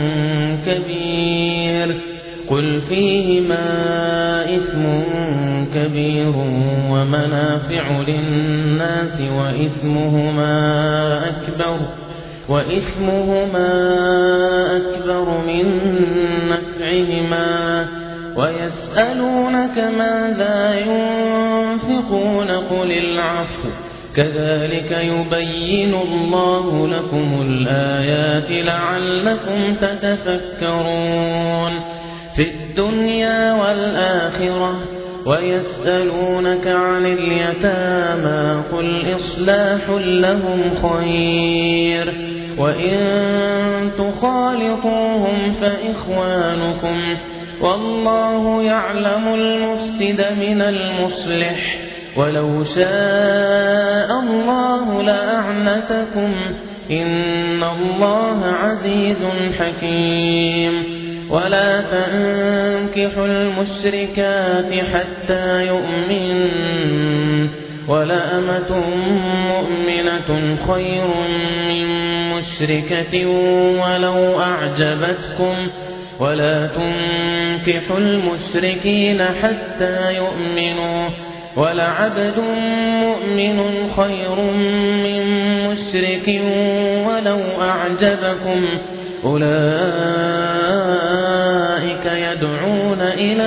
كبير قل فيهما إثم كبير ومنافع للناس وإثمهما أكبر وإثمهما أكبر من نفعهما ويسألونك ماذا ينفقون قل العفو كذلك يبين الله لكم الآيات لعلكم تتفكرون في الدنيا والآخرة ويسألونك عن اليتامى قل إصلاح لهم خير وإن تخالطوهم فإخوانكم والله يعلم المفسد من المصلح ولو شاء الله لأعنتكم إن الله عزيز حكيم ولا تنكحوا المشركات حتى يؤمنن ولأمة مؤمنة خير من مشركة ولو أعجبتكم ولا تنكحوا المشركين حتى يؤمنوا ولعبد مؤمن خير من مشرك ولو أعجبكم أولئك يدعون إلى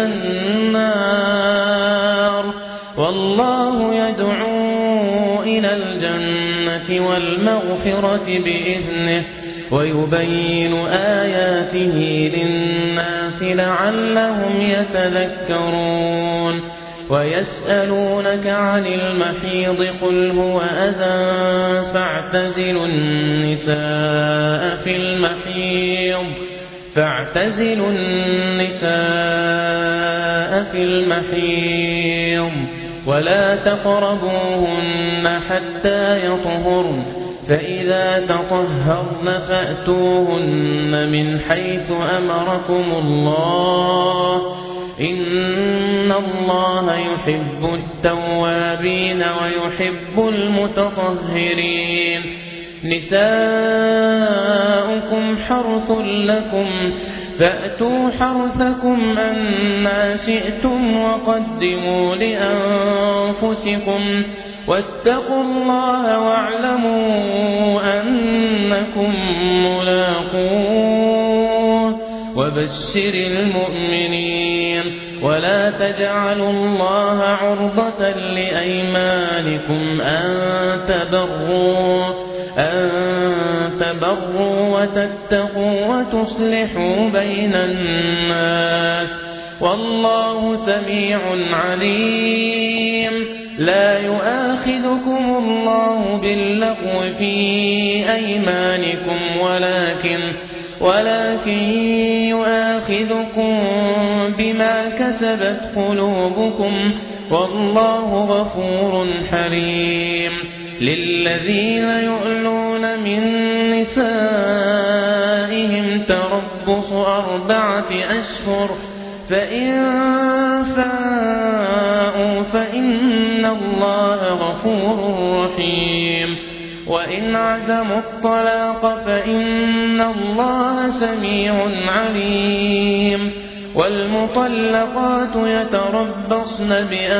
النار والله يدعو إلى الجنة والمغفرة بإذنه ويبين آياته للناس لعلهم يتذكرون ويسألونك عن المحيض قل هو أذى فاعتزلوا النساء في المحيض فاعتزلوا النساء في المحيض ولا تقربوهن حتى يطهرن فإذا تطهرن فأتوهن من حيث أمركم الله إن الله يحب التوابين ويحب المتطهرين نساؤكم حرث لكم فأتوا حرثكم أنى شئتم وقدموا لأنفسكم واتقوا الله واعلموا أنكم ملاقوه وبشر المؤمنين ولا تجعلوا الله عرضة لأيمانكم أن تبروا أن تبروا وتتقوا وتصلحوا بين الناس والله سميع عليم لا يؤاخذكم الله باللغو في أيمانكم ولكن ولكن يؤاخذكم بما كسبت قلوبكم والله غفور حليم للذين يؤلون من نسائهم تربص أربعة أشهر فإن فاءوا فإن الله غفور رحيم وإن عزموا الطلاق فإن الله سميع عليم والمطلقات يتربصن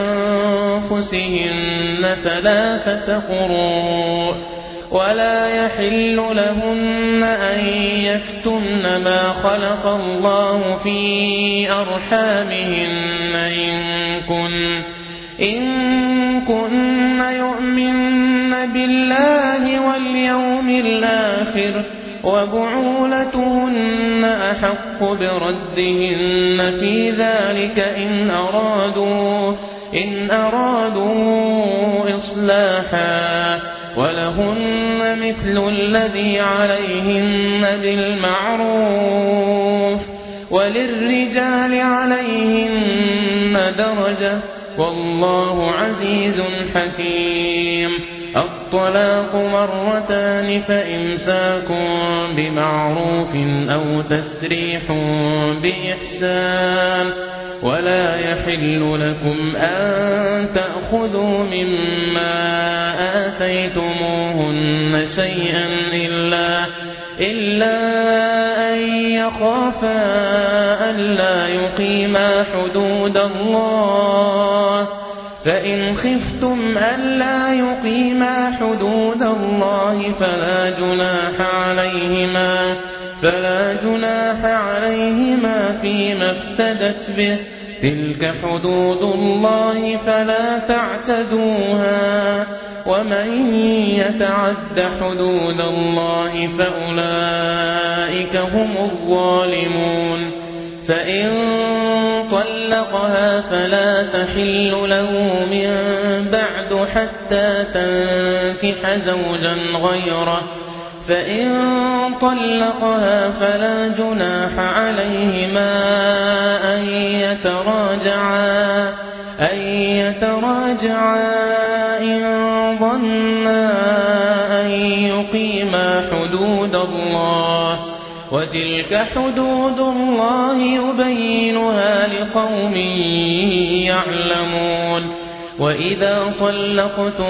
بأنفسهن ثلاثة قروء ولا يحل لهن أن يكتمن ما خلق الله في أرحامهن إن كن إن كن يؤمن بالله واليوم الآخر وبعولتهن أحق بردهن في ذلك إن أرادوا إن أرادوا إصلاحا ولهن مثل الذي عليهن بالمعروف وللرجال عليهن درجة والله عزيز حكيم الطلاق مرتان فإمساك بمعروف أو تسريح بإحسان ولا يحل لكم أن تأخذوا مما آتيتموهن شيئا إلا, إلا أن يخافا ألا يقيما حدود الله فإن خفتم ألا يقيما حدود الله فلا جناح عليهما فلا جناح عليهما فيما افتدت به تلك حدود الله فلا تعتدوها ومن يتعد حدود الله فأولئك هم الظالمون فإن طلقها فلا تحل له من بعد حتى تنكح زوجا غيره فإن طلقها فلا جناح عليهما أن يتراجعا أن يتراجعا إن ظنا أن يقيما حدود الله وتلك حدود الله يبينها لقوم يعلمون وإذا طلقتم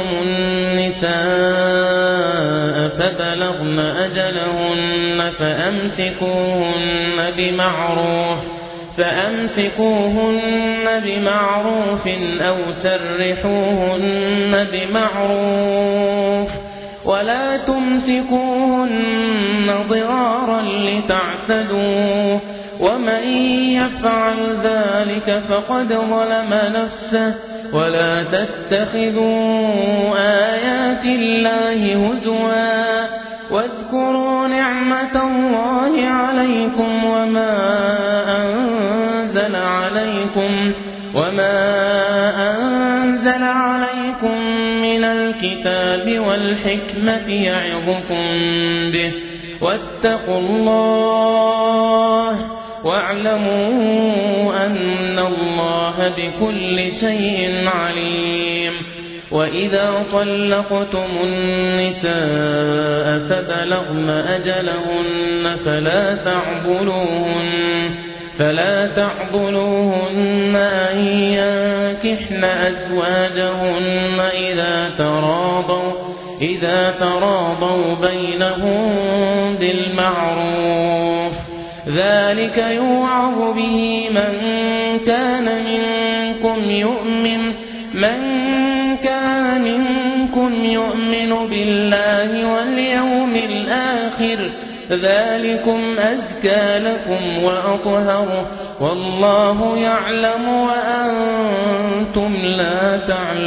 النساء فبلغن أجلهن فأمسكوهن بمعروف فأمسكوهن بمعروف أو سرحوهن بمعروف ولا تمسكوهن ضرارا لتعتدوا ومن يفعل ذلك فقد ظلم نفسه ولا تتخذوا آيات الله هزوا واذكروا نعمة الله عليكم وما أنزل عليكم وما أنزل عليكم من الكتاب والحكمة يعظكم به واتقوا الله واعلموا أن الله بكل شيء عليم. وإذا طلقتم النساء فبلغن أجلهن فلا تعضلوهن فلا تعضلوهن أن ينكحن أزواجهن إذا تراضوا إذا تراضوا بينهم بالمعروف، ذلك يوعظ به من كان منكم يؤمن من كان منكم يؤمن بالله واليوم الآخر، ذلكم أزكى لكم وأطهر، والله يعلم وأنتم لا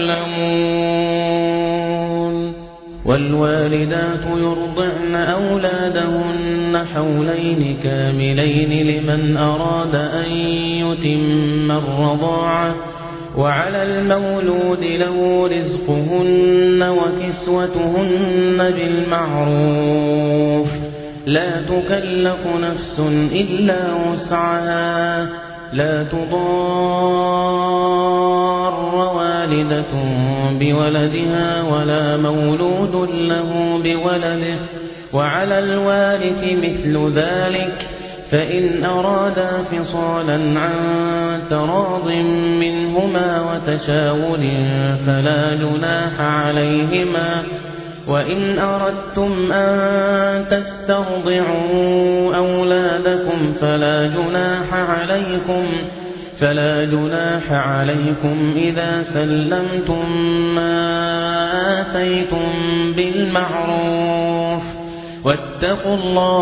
تعلمون. والوالدات يرضعن أولادهن حولين كاملين لمن أراد أن يتم الرضاعة، وعلى المولود له رزقهن وكسوتهن بالمعروف، لا تكلف نفس إلا وسعها، لا تضار والدة بولدها ولا مولود له بولده، وعلى الوارث مثل ذلك، فإن أرادا فصالا عن تراض منهما وتشاور فلا جناح عليهما. وإن أردتم أن تسترضعوا أولادكم فلا جناح عليكم فلا جناح عليكم إذا سلمتم ما آتيتم بالمعروف، واتقوا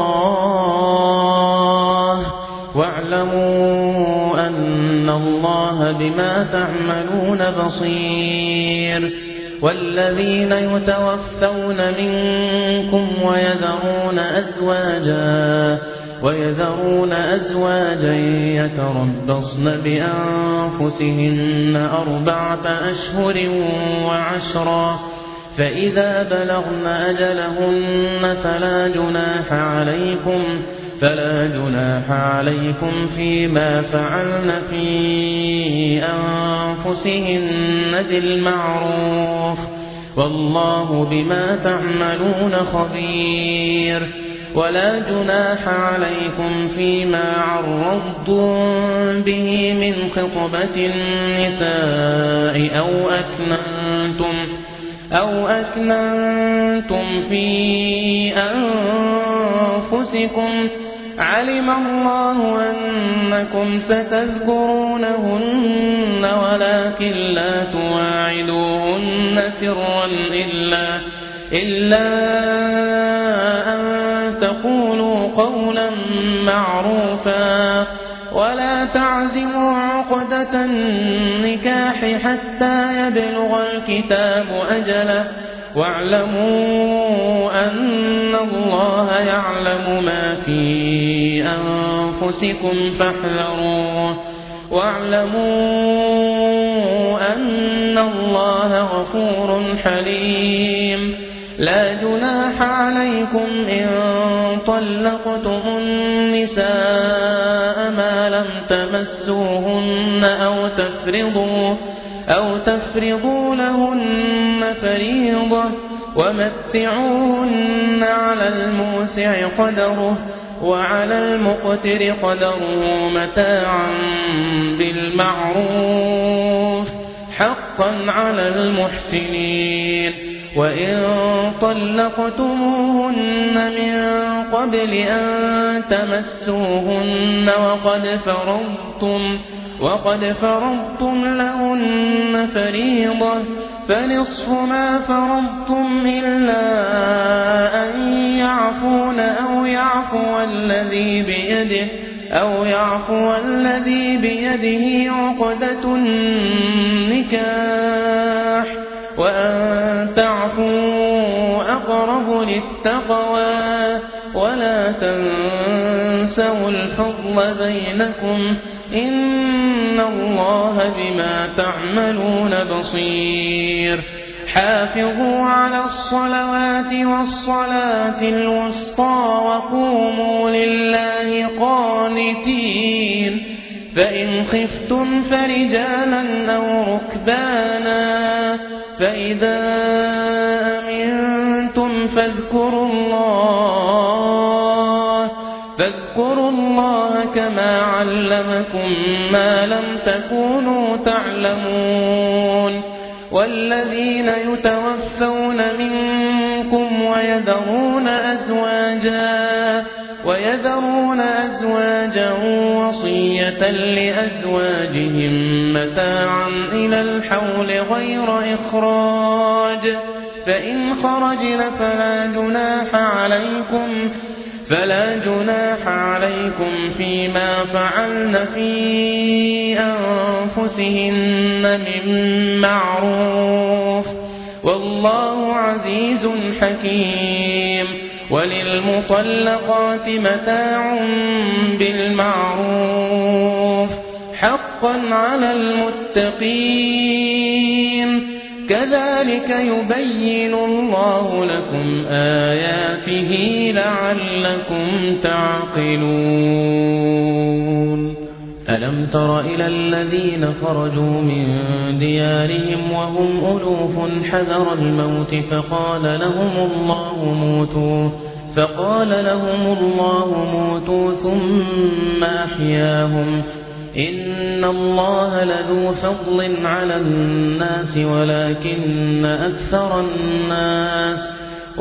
الله واعلموا أن الله بما تعملون بصير. والذين يتوفون منكم ويذرون أزواجا ويذرون أزواجا يتربصن بأنفسهن أربعة أشهر وعشرا، فإذا بلغن أجلهن فلا جناح عليكم فلا جناح عليكم فيما فعلن في أنفسهن بالمعروف، والله بما تعملون خبير. ولا جناح عليكم فيما عرضتم به من خطبة النساء أو أكننتم أو أكننتم في أنفسكم، علم الله أنكم ستذكرونهن ولكن لا تواعدوهن سرا إلا, إلا أن تقولوا قولا معروفا، ولا تعزموا عقدة النكاح حتى يبلغ الكتاب أجله، واعلموا أن الله يعلم ما في أنفسكم فاحذروه، واعلموا أن الله غفور حليم. لا جناح عليكم إن طلقتم النساء ما لم تمسوهن أو تفرضوا أو تفرضوا لهن فريضة، ومتعوهن على الموسع قدره وعلى المقتر قدره متاعا بالمعروف، حقا على المحسنين. وإن طلقتموهن من قبل أن تمسوهن وقد فرضتم وقد فرضتم لهن فريضة فنصف ما فرضتم إلا أن يعفون أو يعفو الذي بيده أو يعفو الذي بيده عقدة النكاح، وأن تعفوا أقرب للتقوى، ولا تنسوا الفضل بينكم، إن الله بما تعملون بصير. حافظوا على الصلوات والصلاة الوسطى وقوموا لله قانتين فإن خفتم فرجالا أو ركبانا فإذا أمنتم فاذكروا الله فاذكروا الله كما علمكم ما لم تكونوا تعلمون والذين يتوفون منكم ويذرون أزواجا ويذرون أزواجا وصية لأزواجهم متاعا إلى الحول غير إخراج فإن خرجن فلا جناح عليكم فلا جناح عليكم فيما فعلن في أنفسهن من معروف والله عزيز حكيم وللمطلقات متاع بالمعروف حقا على المتقين كذلك يبين الله لكم آياته لعلكم تعقلون ألم تر إلى الذين خرجوا من ديارهم وهم ألوف حذر الموت فقال لهم الله موتوا فقال لهم الله موتوا ثم أحياهم إن الله لذو فضل على الناس ولكن أكثر الناس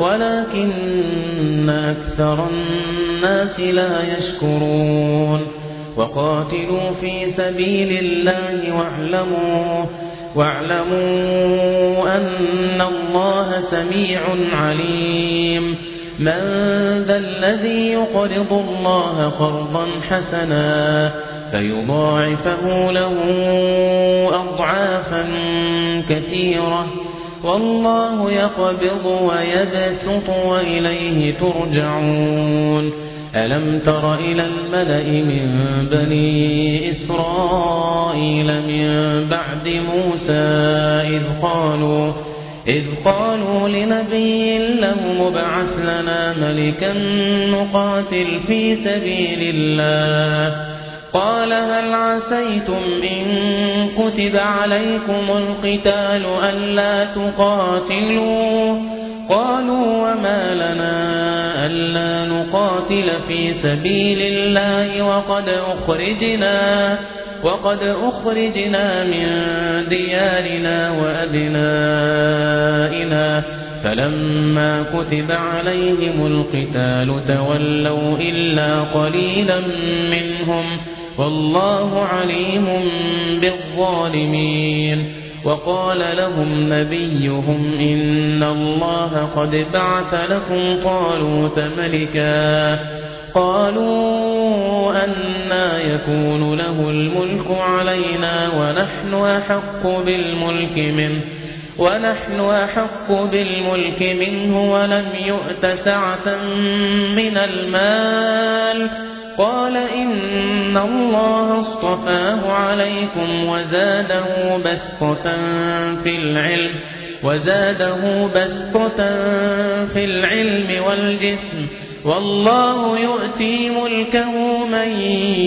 ولكن أكثر الناس لا يشكرون وقاتلوا في سبيل الله واعلموا واعلموا أن الله سميع عليم من ذا الذي يقرض الله قرضا حسنا فيضاعفه له أضعافا كثيرة والله يقبض ويبسط وإليه ترجعون ألم تر إلى الملأ من بني إسرائيل من بعد موسى إذ قالوا إذ قالوا لنبي له مبعث لنا ملكا نقاتل في سبيل الله قال هل عسيتم إن كتب عليكم القتال ألا تقاتلوا قالوا وما لنا ألا نقاتل في سبيل الله وقد أخرجنا وقد أخرجنا من ديارنا وأبنائنا فلما كتب عليهم القتال تولوا إلا قليلا منهم والله عليم بالظالمين وقال لهم نبيهم إن الله قد بعث لكم طالوت ملكا قالوا أنى يكون له الملك علينا ونحن أحق بالملك منه ونحن أحق بالملك منه ولم يؤت سعة من المال قال إن الله اصطفاه عليكم وزاده بسطة في العلم وزاده بسطة في العلم والجسم والله يؤتي ملكه من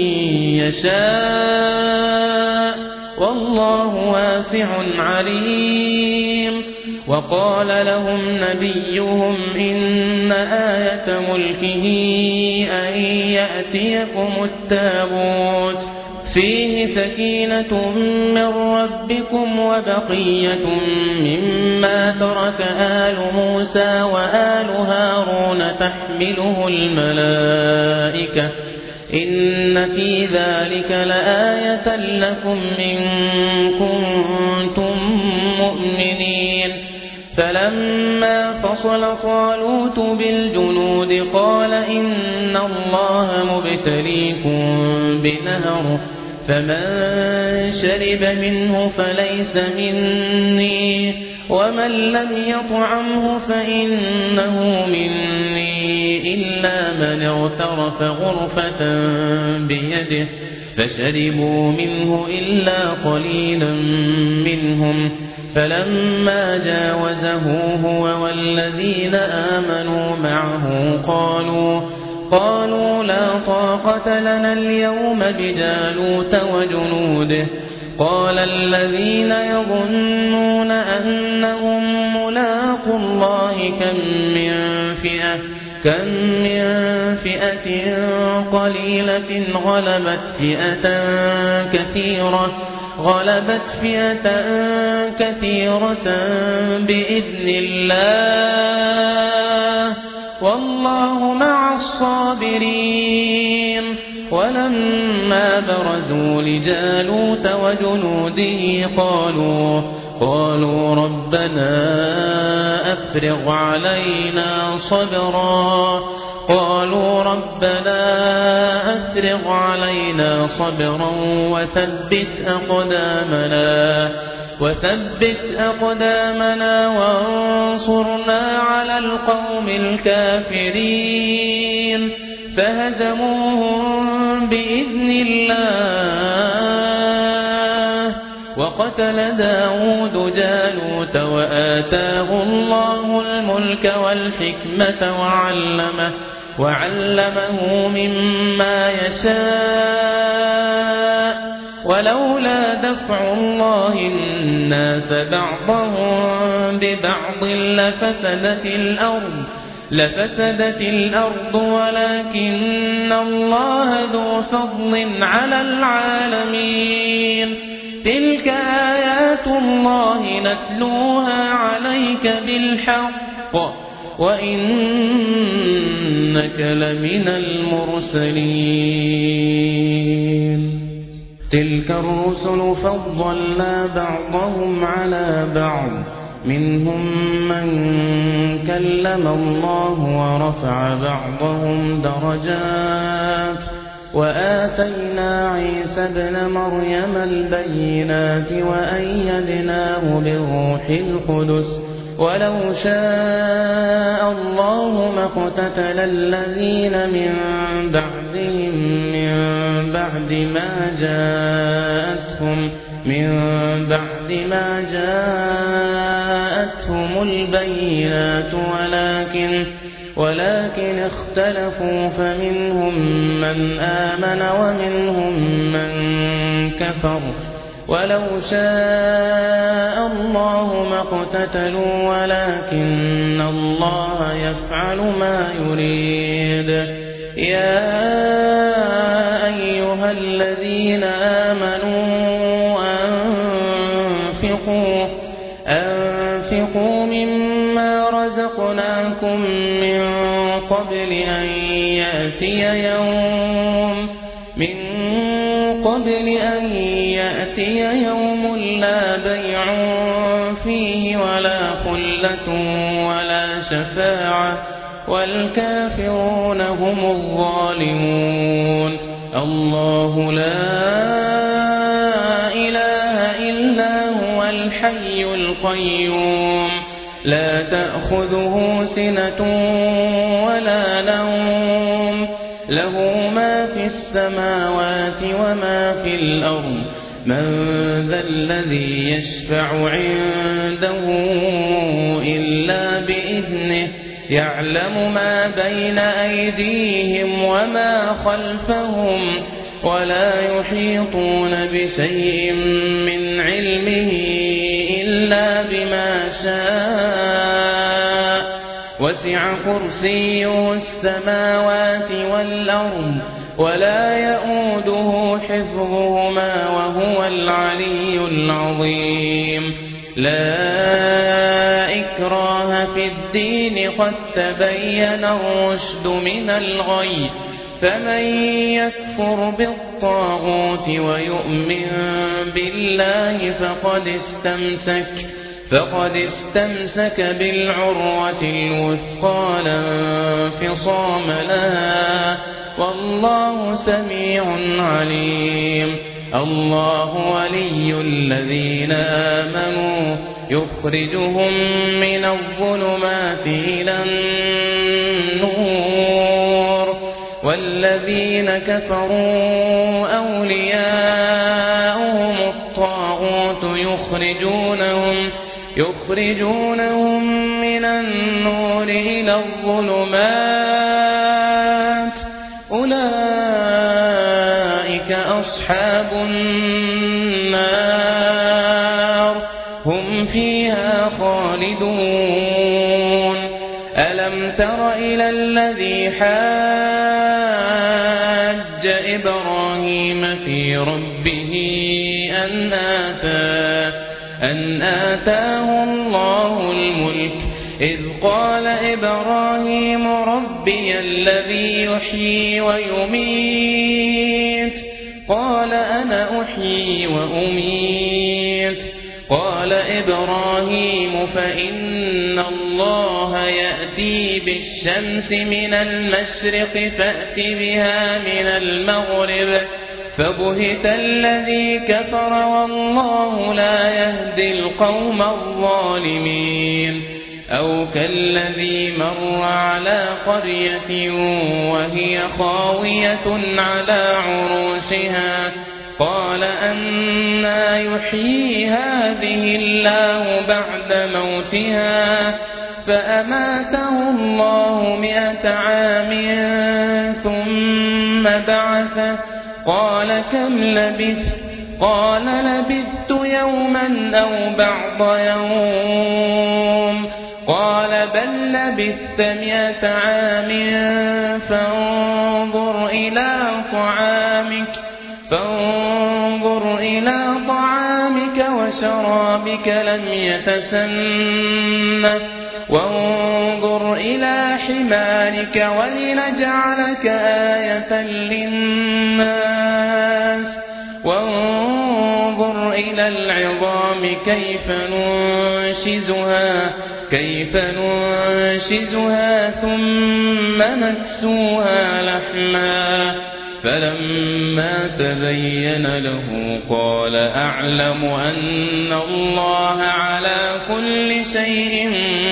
يشاء والله واسع عليم وقال لهم نبيهم إن آية ملكه أن يأتيكم التابوت فيه سكينة من ربكم وبقية مما ترك آل موسى وآل هارون تحمله الملائكة إن في ذلك لآية لكم إن كنتم مؤمنين فلما فصل طالوت بالجنود قال إن الله مبتليكم بنهر فمن شرب منه فليس مني ومن لم يطعمه فإنه مني إلا من اغترف غرفة بيده فشربوا منه إلا قليلا منهم فلما جاوزه هو والذين آمنوا معه قالوا قالوا لا طاقة لنا اليوم بجالوت وجنوده قال الذين يظنون أنهم ملاقو الله كم من فئة كم من فئة قليلة غلبت فئة كثيرة غلبت فئة كثيرة بإذن الله والله مع الصابرين. ولما برزوا لجالوت وجنوده قالوا قالوا ربنا أفرغ علينا صبرا قالوا ربنا أفرغ علينا صبرا وثبت أقدامنا وثبت أقدامنا وانصرنا على القوم الكافرين فهزموهم بإذن الله وقتل داود جالوت وآتاه الله الملك والحكمة وعلمه وعلمه مما يشاء ولولا دفع الله الناس بعضهم ببعض لفسدت الأرض لفسدت الأرض ولكن الله ذو فضل على العالمين. تلك آيات الله نتلوها عليك بالحق وإنك لمن المرسلين. تلك الرسل فضلنا بعضهم على بعض منهم من كلم الله ورفع بعضهم درجات وآتينا عيسى ابن مريم البينات وأيدناه بروح القدس ولو شاء الله ما اقتتل الذين من بعدهم من بعد ما جاءتهم من بعد ما جاءتهم البينات ولكن ولكن اختلفوا فمنهم من آمن ومنهم من كفر ولو شاء الله ما اقتتلوا ولكن الله يفعل ما يريد. يا أيها الذين آمنوا أنفقوا أنفقوا مما رزقناكم من قبل أن يأتي يوم من قبل أن يأتي يوم لا بيع فيه ولا خلة ولا شفاعة والكافرون هم الظالمون. الله لا إله إلا هو الحي القيوم لا تأخذه سنة ولا نوم له ما في السماوات وما في الأرض من ذا الذي يشفع عنده إلا بإذنه يعلم ما بين أيديهم وما خلفهم ولا يحيطون بشيء من علمه إلا بما شاء وسع كرسيه السماوات والأرض ولا يؤوده حفظهما وهو العلي العظيم. لا إكراه في الدين قد تبين الرشد من الغي فمن يكفر بالطاغوت ويؤمن بالله فقد استمسك فقد استمسك بالعروة الوثقى لا انفصام لها والله سميع عليم. الله ولي الذين آمنوا يخرجهم من الظلمات إلى النور والذين كفروا أولياؤهم الطاغوت يخرجونهم يخرجونهم من النور إلى الظلمات أولئك أصحاب النار هم فيها خالدون ألم تر إلى الذي حاج إبراهيم في ربه أن آتاه, أن آتاه الله الملك إذ قال إبراهيم ربي الذي يحيي ويميت قال أنا أحيي وأميت قال إبراهيم فإن الله يأتي بالشمس من المشرق فأت بها من المغرب فبهت الذي كفر والله لا يهدي القوم الظالمين أو كالذي مر على قرية وهي خاوية على عروشها قال أنى يحيي هذه الله بعد موتها فأماته الله مئة عام ثم بعثه قال كم لبثت قال لبثت يوما أو بعض يوم قال بل لبثت مئة عام فانظر إلى طعامك فانظر إلى طعامك وشرابك لم يتسنه وانظر إلى حمارك ولنجعلك آية للناس وانظر إلى العظام كيف ننشزها كيف ننشزها ثم نكسوها لحما فلما تبين له قال أعلم أن الله على كل شيء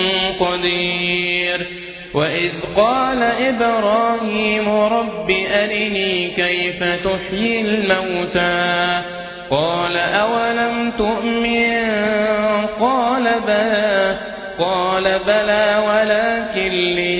قدير وإذ قال إبراهيم رب أرني كيف تحيي الموتى قال أولم تؤمن قال بلى قال بلى ولكن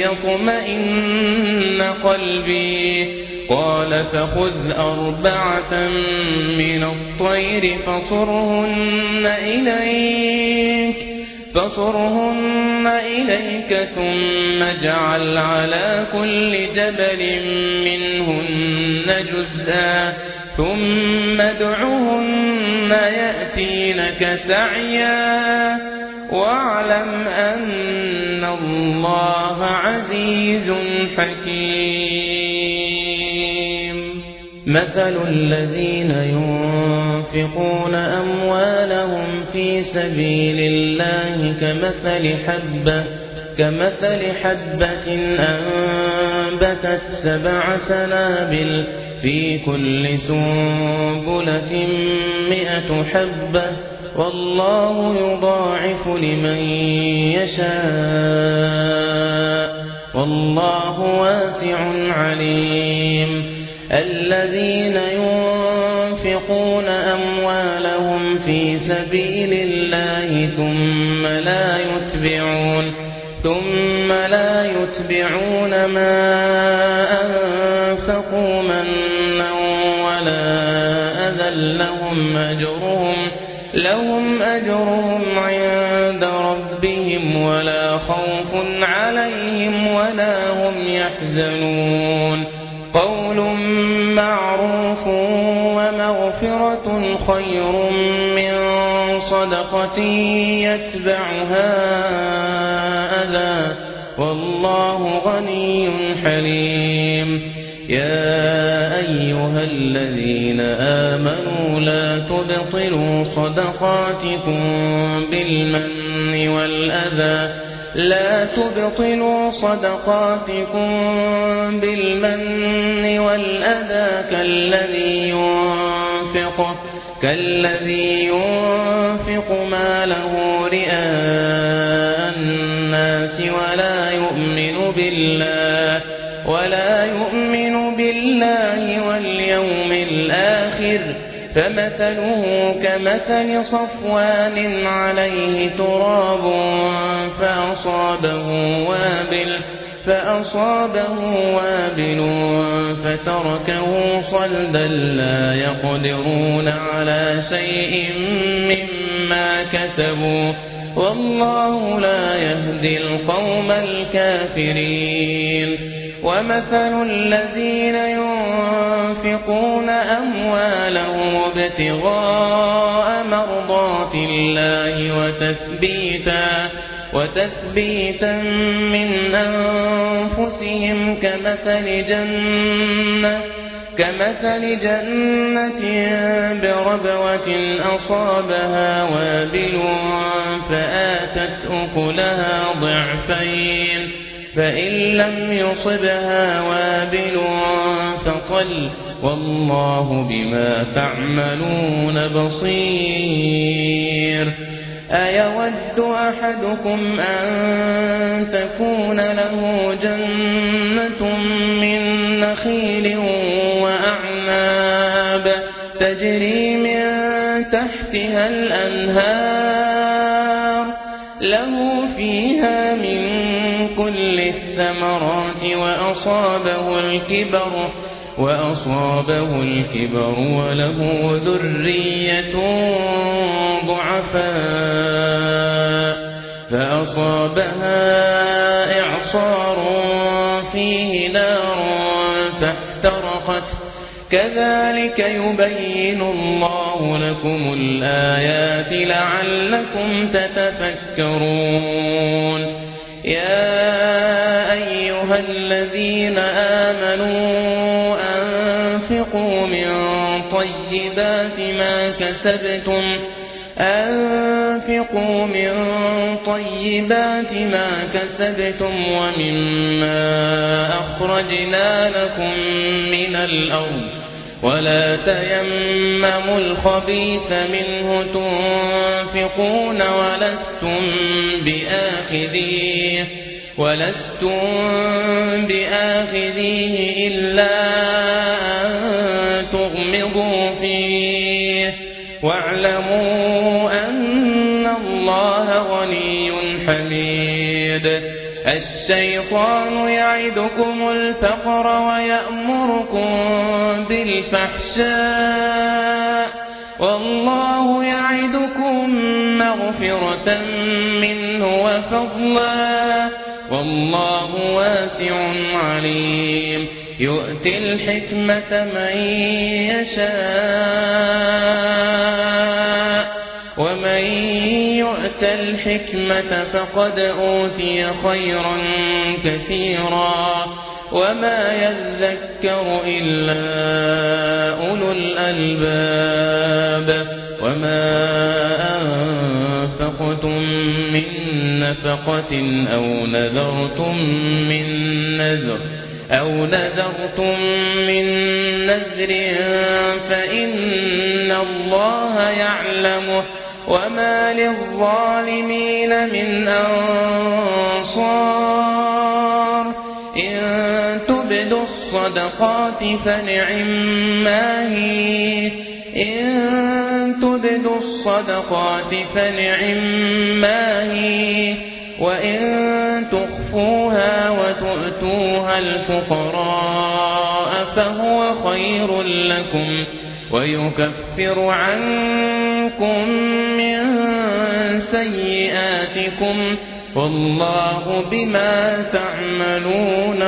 ليطمئن قلبي قال فخذ أربعة من الطير فصرهن إليك فصرهن إليك ثم اجعل على كل جبل منهن جزءا ثم ادعهن يأتينك سعيا واعلم أن الله عزيز حكيم مثل الذين ينفقون أموالهم في سبيل الله كمثل حبة كمثل حبة أنبتت سبع سنابل في كل سنبلة مئة حبة والله يضاعف لمن يشاء والله واسع عليم الذين ينفقون أموالهم في سبيل الله ثم لا يتبعون ثم لا يتبعون ما أنفقوا منا ولا أذى لهم أجرهم لهم أجرهم عند ربهم ولا خوف عليهم ولا هم يحزنون قول معروف ومغفرة خير من صدقة يتبعها أذى والله غني حليم يا أيها الذين آمنوا لا تبطلوا صدقاتكم بالمن والأذى لا تبطلوا صدقاتكم بالمن والأذى كالذي ينفق كالذي ينفق ماله رئاء الناس ولا يؤمن بالله ولا يؤمن بالله واليوم الآخر فمثله كمثل صفوان عليه تراب فأصابه وابل فأصابه وابل فتركه صلدا لا يقدرون على شيء مما كسبوا والله لا يهدي القوم الكافرين ومثل الذين ينفقون أموالهم ابتغاء مرضات الله وتثبيتا وتثبيتا من أنفسهم كمثل جنة كمثل جنة بربوة أصابها وابل فآتت أكلها ضعفين فإن لم يصبها وابل فطل والله بما تعملون بصير أيود أحدكم أن تكون له جنة من نخيل وأعناب تجري من تحتها الأنهار له فيها من كل الثمرات وأصابه الكبر وأصابه الكبر وله ذرية ضعفاء فأصابها إعصار فيه نار فاحترقت كذلك يبين الله لكم الآيات لعلكم تتفكرون يا أيها الذين آمنوا أنفقوا من طيبات ما كسبتم أنفقوا من طيبات ما كسبتم ومما أخرجنا لكم من الأرض ولا تيمموا الخبيث منه تنفقون ولستم بآخذيه ولستم بآخذيه إلا أن تغمضوا فيه واعلموا أن الله غني حميد الشيطان يعدكم الفقر ويأمركم بالفحشاء والله يعدكم مغفرة منه وفضلا والله واسع عليم يؤتي الحكمة من يشاء ومن يؤت الحكمة فقد أوتي خيرا كثيرا وما يذكر إلا أولو الألباب وما أنفقتم من نفقة أو نذرتم من نذر أو نذرتم من نذر فإن الله يعلمه وما للظالمين من أنصار إن تبدوا الصدقات فنعما هي إن تبدوا الصدقات فنعما هي وإن تخفوها وتؤتوها الفقراء فهو خير لكم ويكفر عنكم من سيئاتكم والله بما تعملون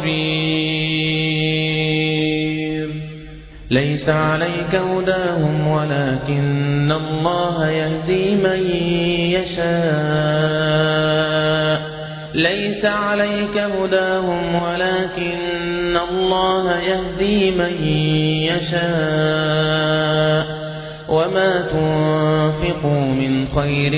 خبير ليس عليك هداهم ولكن الله يهدي من يشاء ليس عليك هداهم ولكن الله يهدي من يشاء وما تنفقوا من خير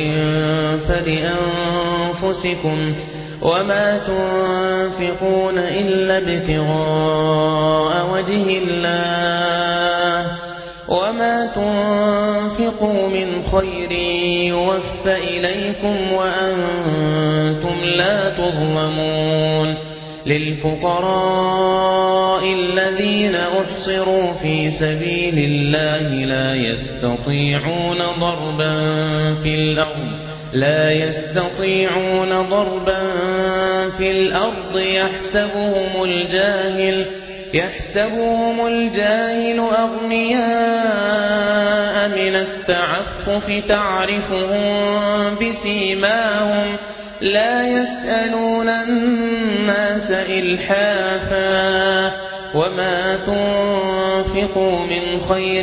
فلأنفسكم وما تنفقون إلا ابتغاء وجه الله وما تنفقوا من خير يوفى إليكم وأنتم لا تظلمون للفقراء الذين أحصروا في سبيل الله لا يستطيعون ضربا في الأرض لا يستطيعون ضربا في الأرض يحسبهم الجاهل يحسبهم الجاهل أغنياء من التعفف تعرفهم بسيماهم لا يسألون الناس إلحافا وما تنفقوا من خير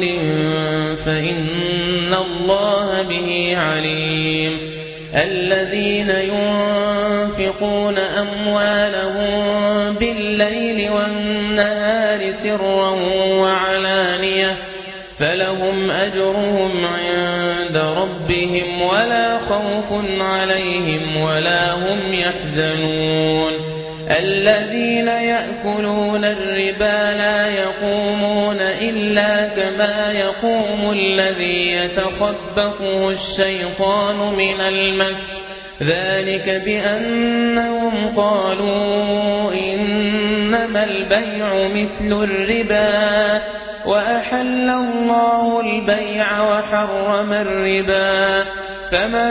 فإن الله به عليم الذين ينفقون أموالهم بالليل والنهار سرا وعلانية فلهم أجرهم عند ربهم ولا خوف عليهم ولا هم يحزنون الذين يأكلون الربا لا يقومون إلا كما يقوم الذي يتخبطه الشيطان من المس ذلك بأنهم قالوا إنما البيع مثل الربا وأحل الله البيع وحرم الربا فمن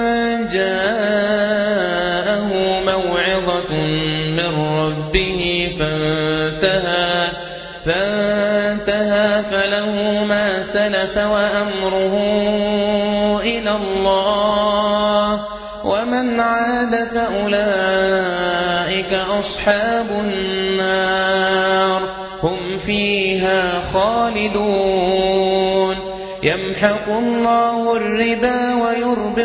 جاءه موعظة من ربه فانتهى فانتهى فله ما سلف وأمره إلى الله ومن عاد فأولئك أصحاب النار هم فيها خالدون يمحق الله الربا ويربي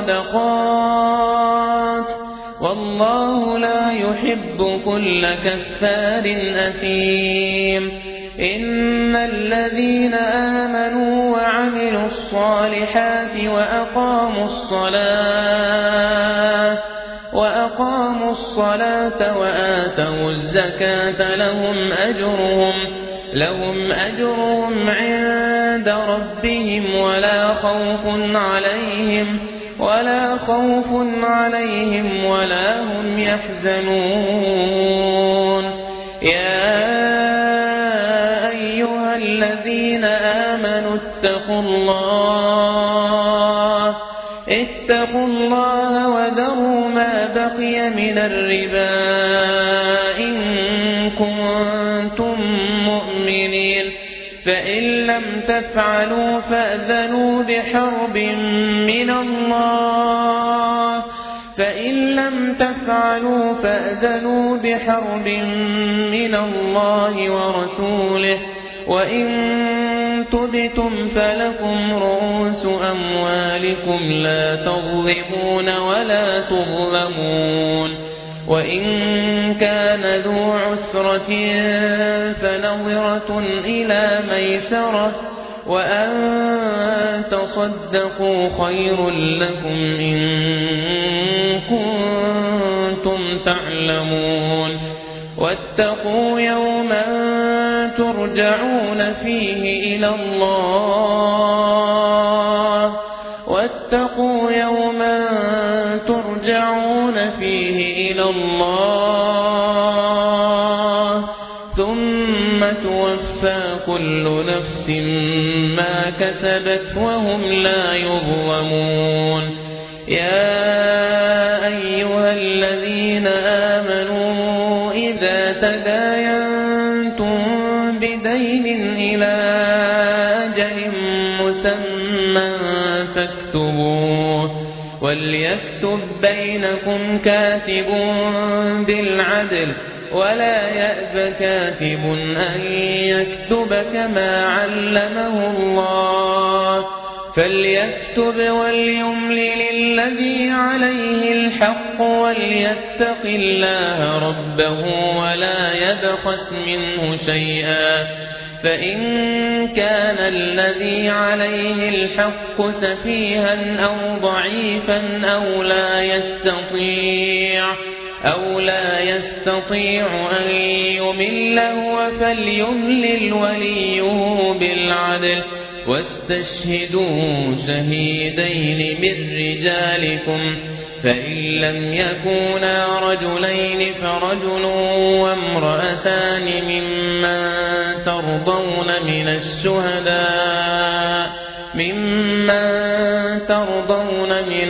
الصدقات والله لا يحب كل كفار أثيم إن الذين آمنوا وعملوا الصالحات وأقاموا الصلاة وأقاموا الصلاة وآتوا الزكاة لهم أجرهم لهم أجرهم عند ربهم ولا خوف عليهم ولا خوف عليهم ولا هم يحزنون يا أيها الذين آمنوا اتقوا الله اتقوا الله وذروا ما بقي من الربا إن كنتم مؤمنين فإن لم تفعلوا فأذنوا بحرب من الله فإن لم تفعلوا فأذنوا بحرب من الله ورسوله وإن تبتم فلكم رؤوس أموالكم لا تظلمون ولا تظلمون وإن كان ذو عسرة فنظرة إلى ميسرة وأن تصدقوا خير لكم إن كنتم تعلمون واتقوا يوما ترجعون فيه إلى الله واتقوا يوما ترجعون فيه إلى الله ثم توفى كل نفس ما كسبت وهم لا يظلمون يا أيها الذين آمنوا إذا تداينتم بدين إلى أجل مسمى فاكتبوه وليكتب بينكم كاتب بالعدل ولا يأب كاتب أن يكتب كما علمه الله فليكتب وليملل الذي عليه الحق وليتق الله ربه ولا يبخس منه شيئا فإن كان الذي عليه الحق سفيها أو ضعيفا أو لا يستطيع أو لا يستطيع أن يمل هو فليملل وليه بالعدل واستشهدوا شهيدين من رجالكم فإن لم يكونا رجلين فرجل وامرأتان ممن ترضون من الشهداء ممن ترضون من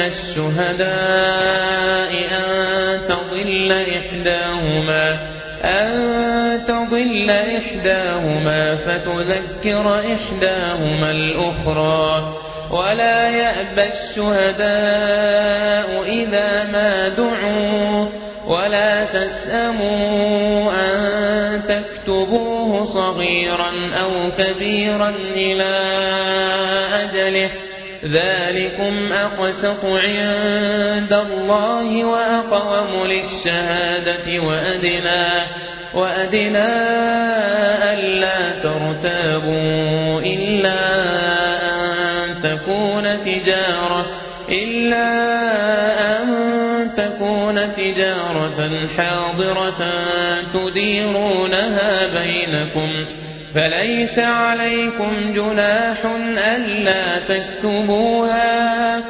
الشهداء أن تضل إحداهما أن تضل تضل إحداهما فتذكر إحداهما الأخرى ولا يأبى الشهداء إذا ما دعوا ولا تسأموا أن تكتبوه صغيرا أو كبيرا إلى أجله ذلكم أقسط عند الله وأقوم للشهادة وأدنى وأدنى ألا ترتابوا إلا أن تكون تجارة إلا أن تكون تجارة حاضرة تديرونها بينكم فليس عليكم جناح ألا تكتبوها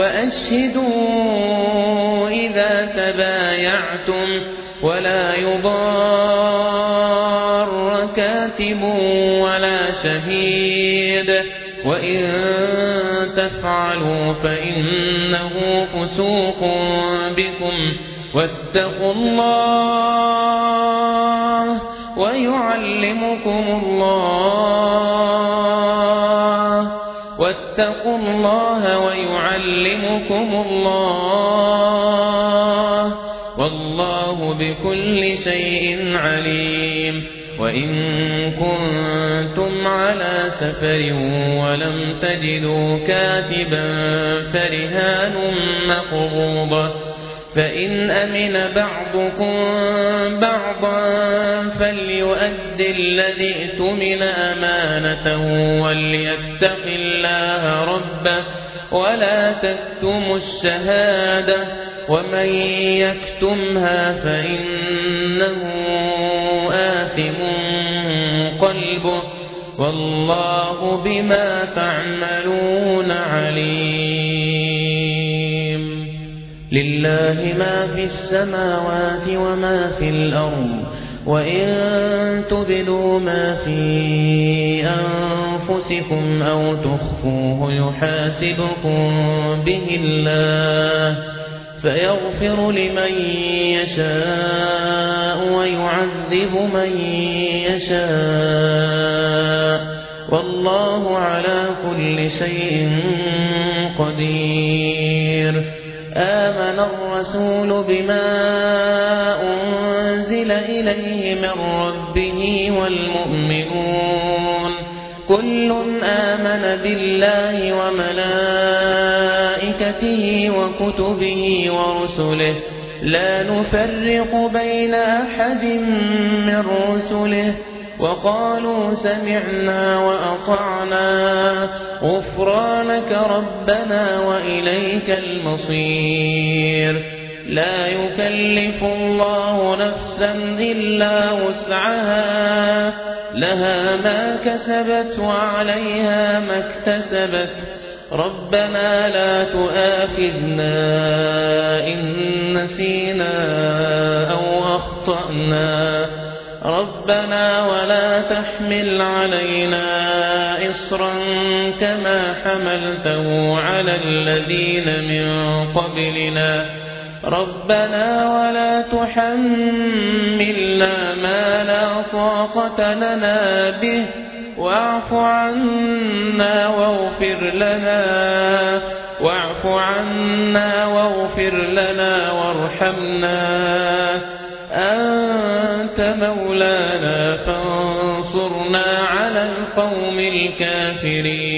وأشهدوا إذا تبايعتم ولا يضار كاتب ولا شهيد وإن تفعلوا فإنه فسوق بكم واتقوا الله ويعلمكم الله واتقوا الله ويعلمكم الله والله بكل شيء عليم وإن كنتم على سفر ولم تجدوا كاتبا فرهان مقبوضة فإن أمن بعضكم بعضا فليؤد الذي ائتمن أمانته وليتق الله ربه ولا تكتموا الشهادة ومن يكتمها فإنه آثم قلبه والله بما تعملون عليم لله ما في السماوات وما في الأرض وإن تبدوا ما في أنفسكم أو تخفوه يحاسبكم به الله فيغفر لمن يشاء ويعذب من يشاء والله على كل شيء قدير آمن الرسول بما أنزل إليه من ربه والمؤمنون كل آمن بالله وملائكته وكتبه ورسله لا نفرق بين أحد من رسله وقالوا سمعنا وأطعنا غفرانك ربنا وإليك المصير لا يكلف الله نفسا إلا وسعها لها ما كسبت وعليها ما اكتسبت ربنا لا تؤاخذنا إن نسينا أو أخطأنا ربنا ولا تحمل علينا إصرا كما حملته على الذين من قبلنا ربنا ولا تحملنا ما لا طاقة لنا به واعف عنا واغفر لنا واعف عنا واغفر لنا وارحمنا أنت مولانا فانصرنا على القوم الكافرين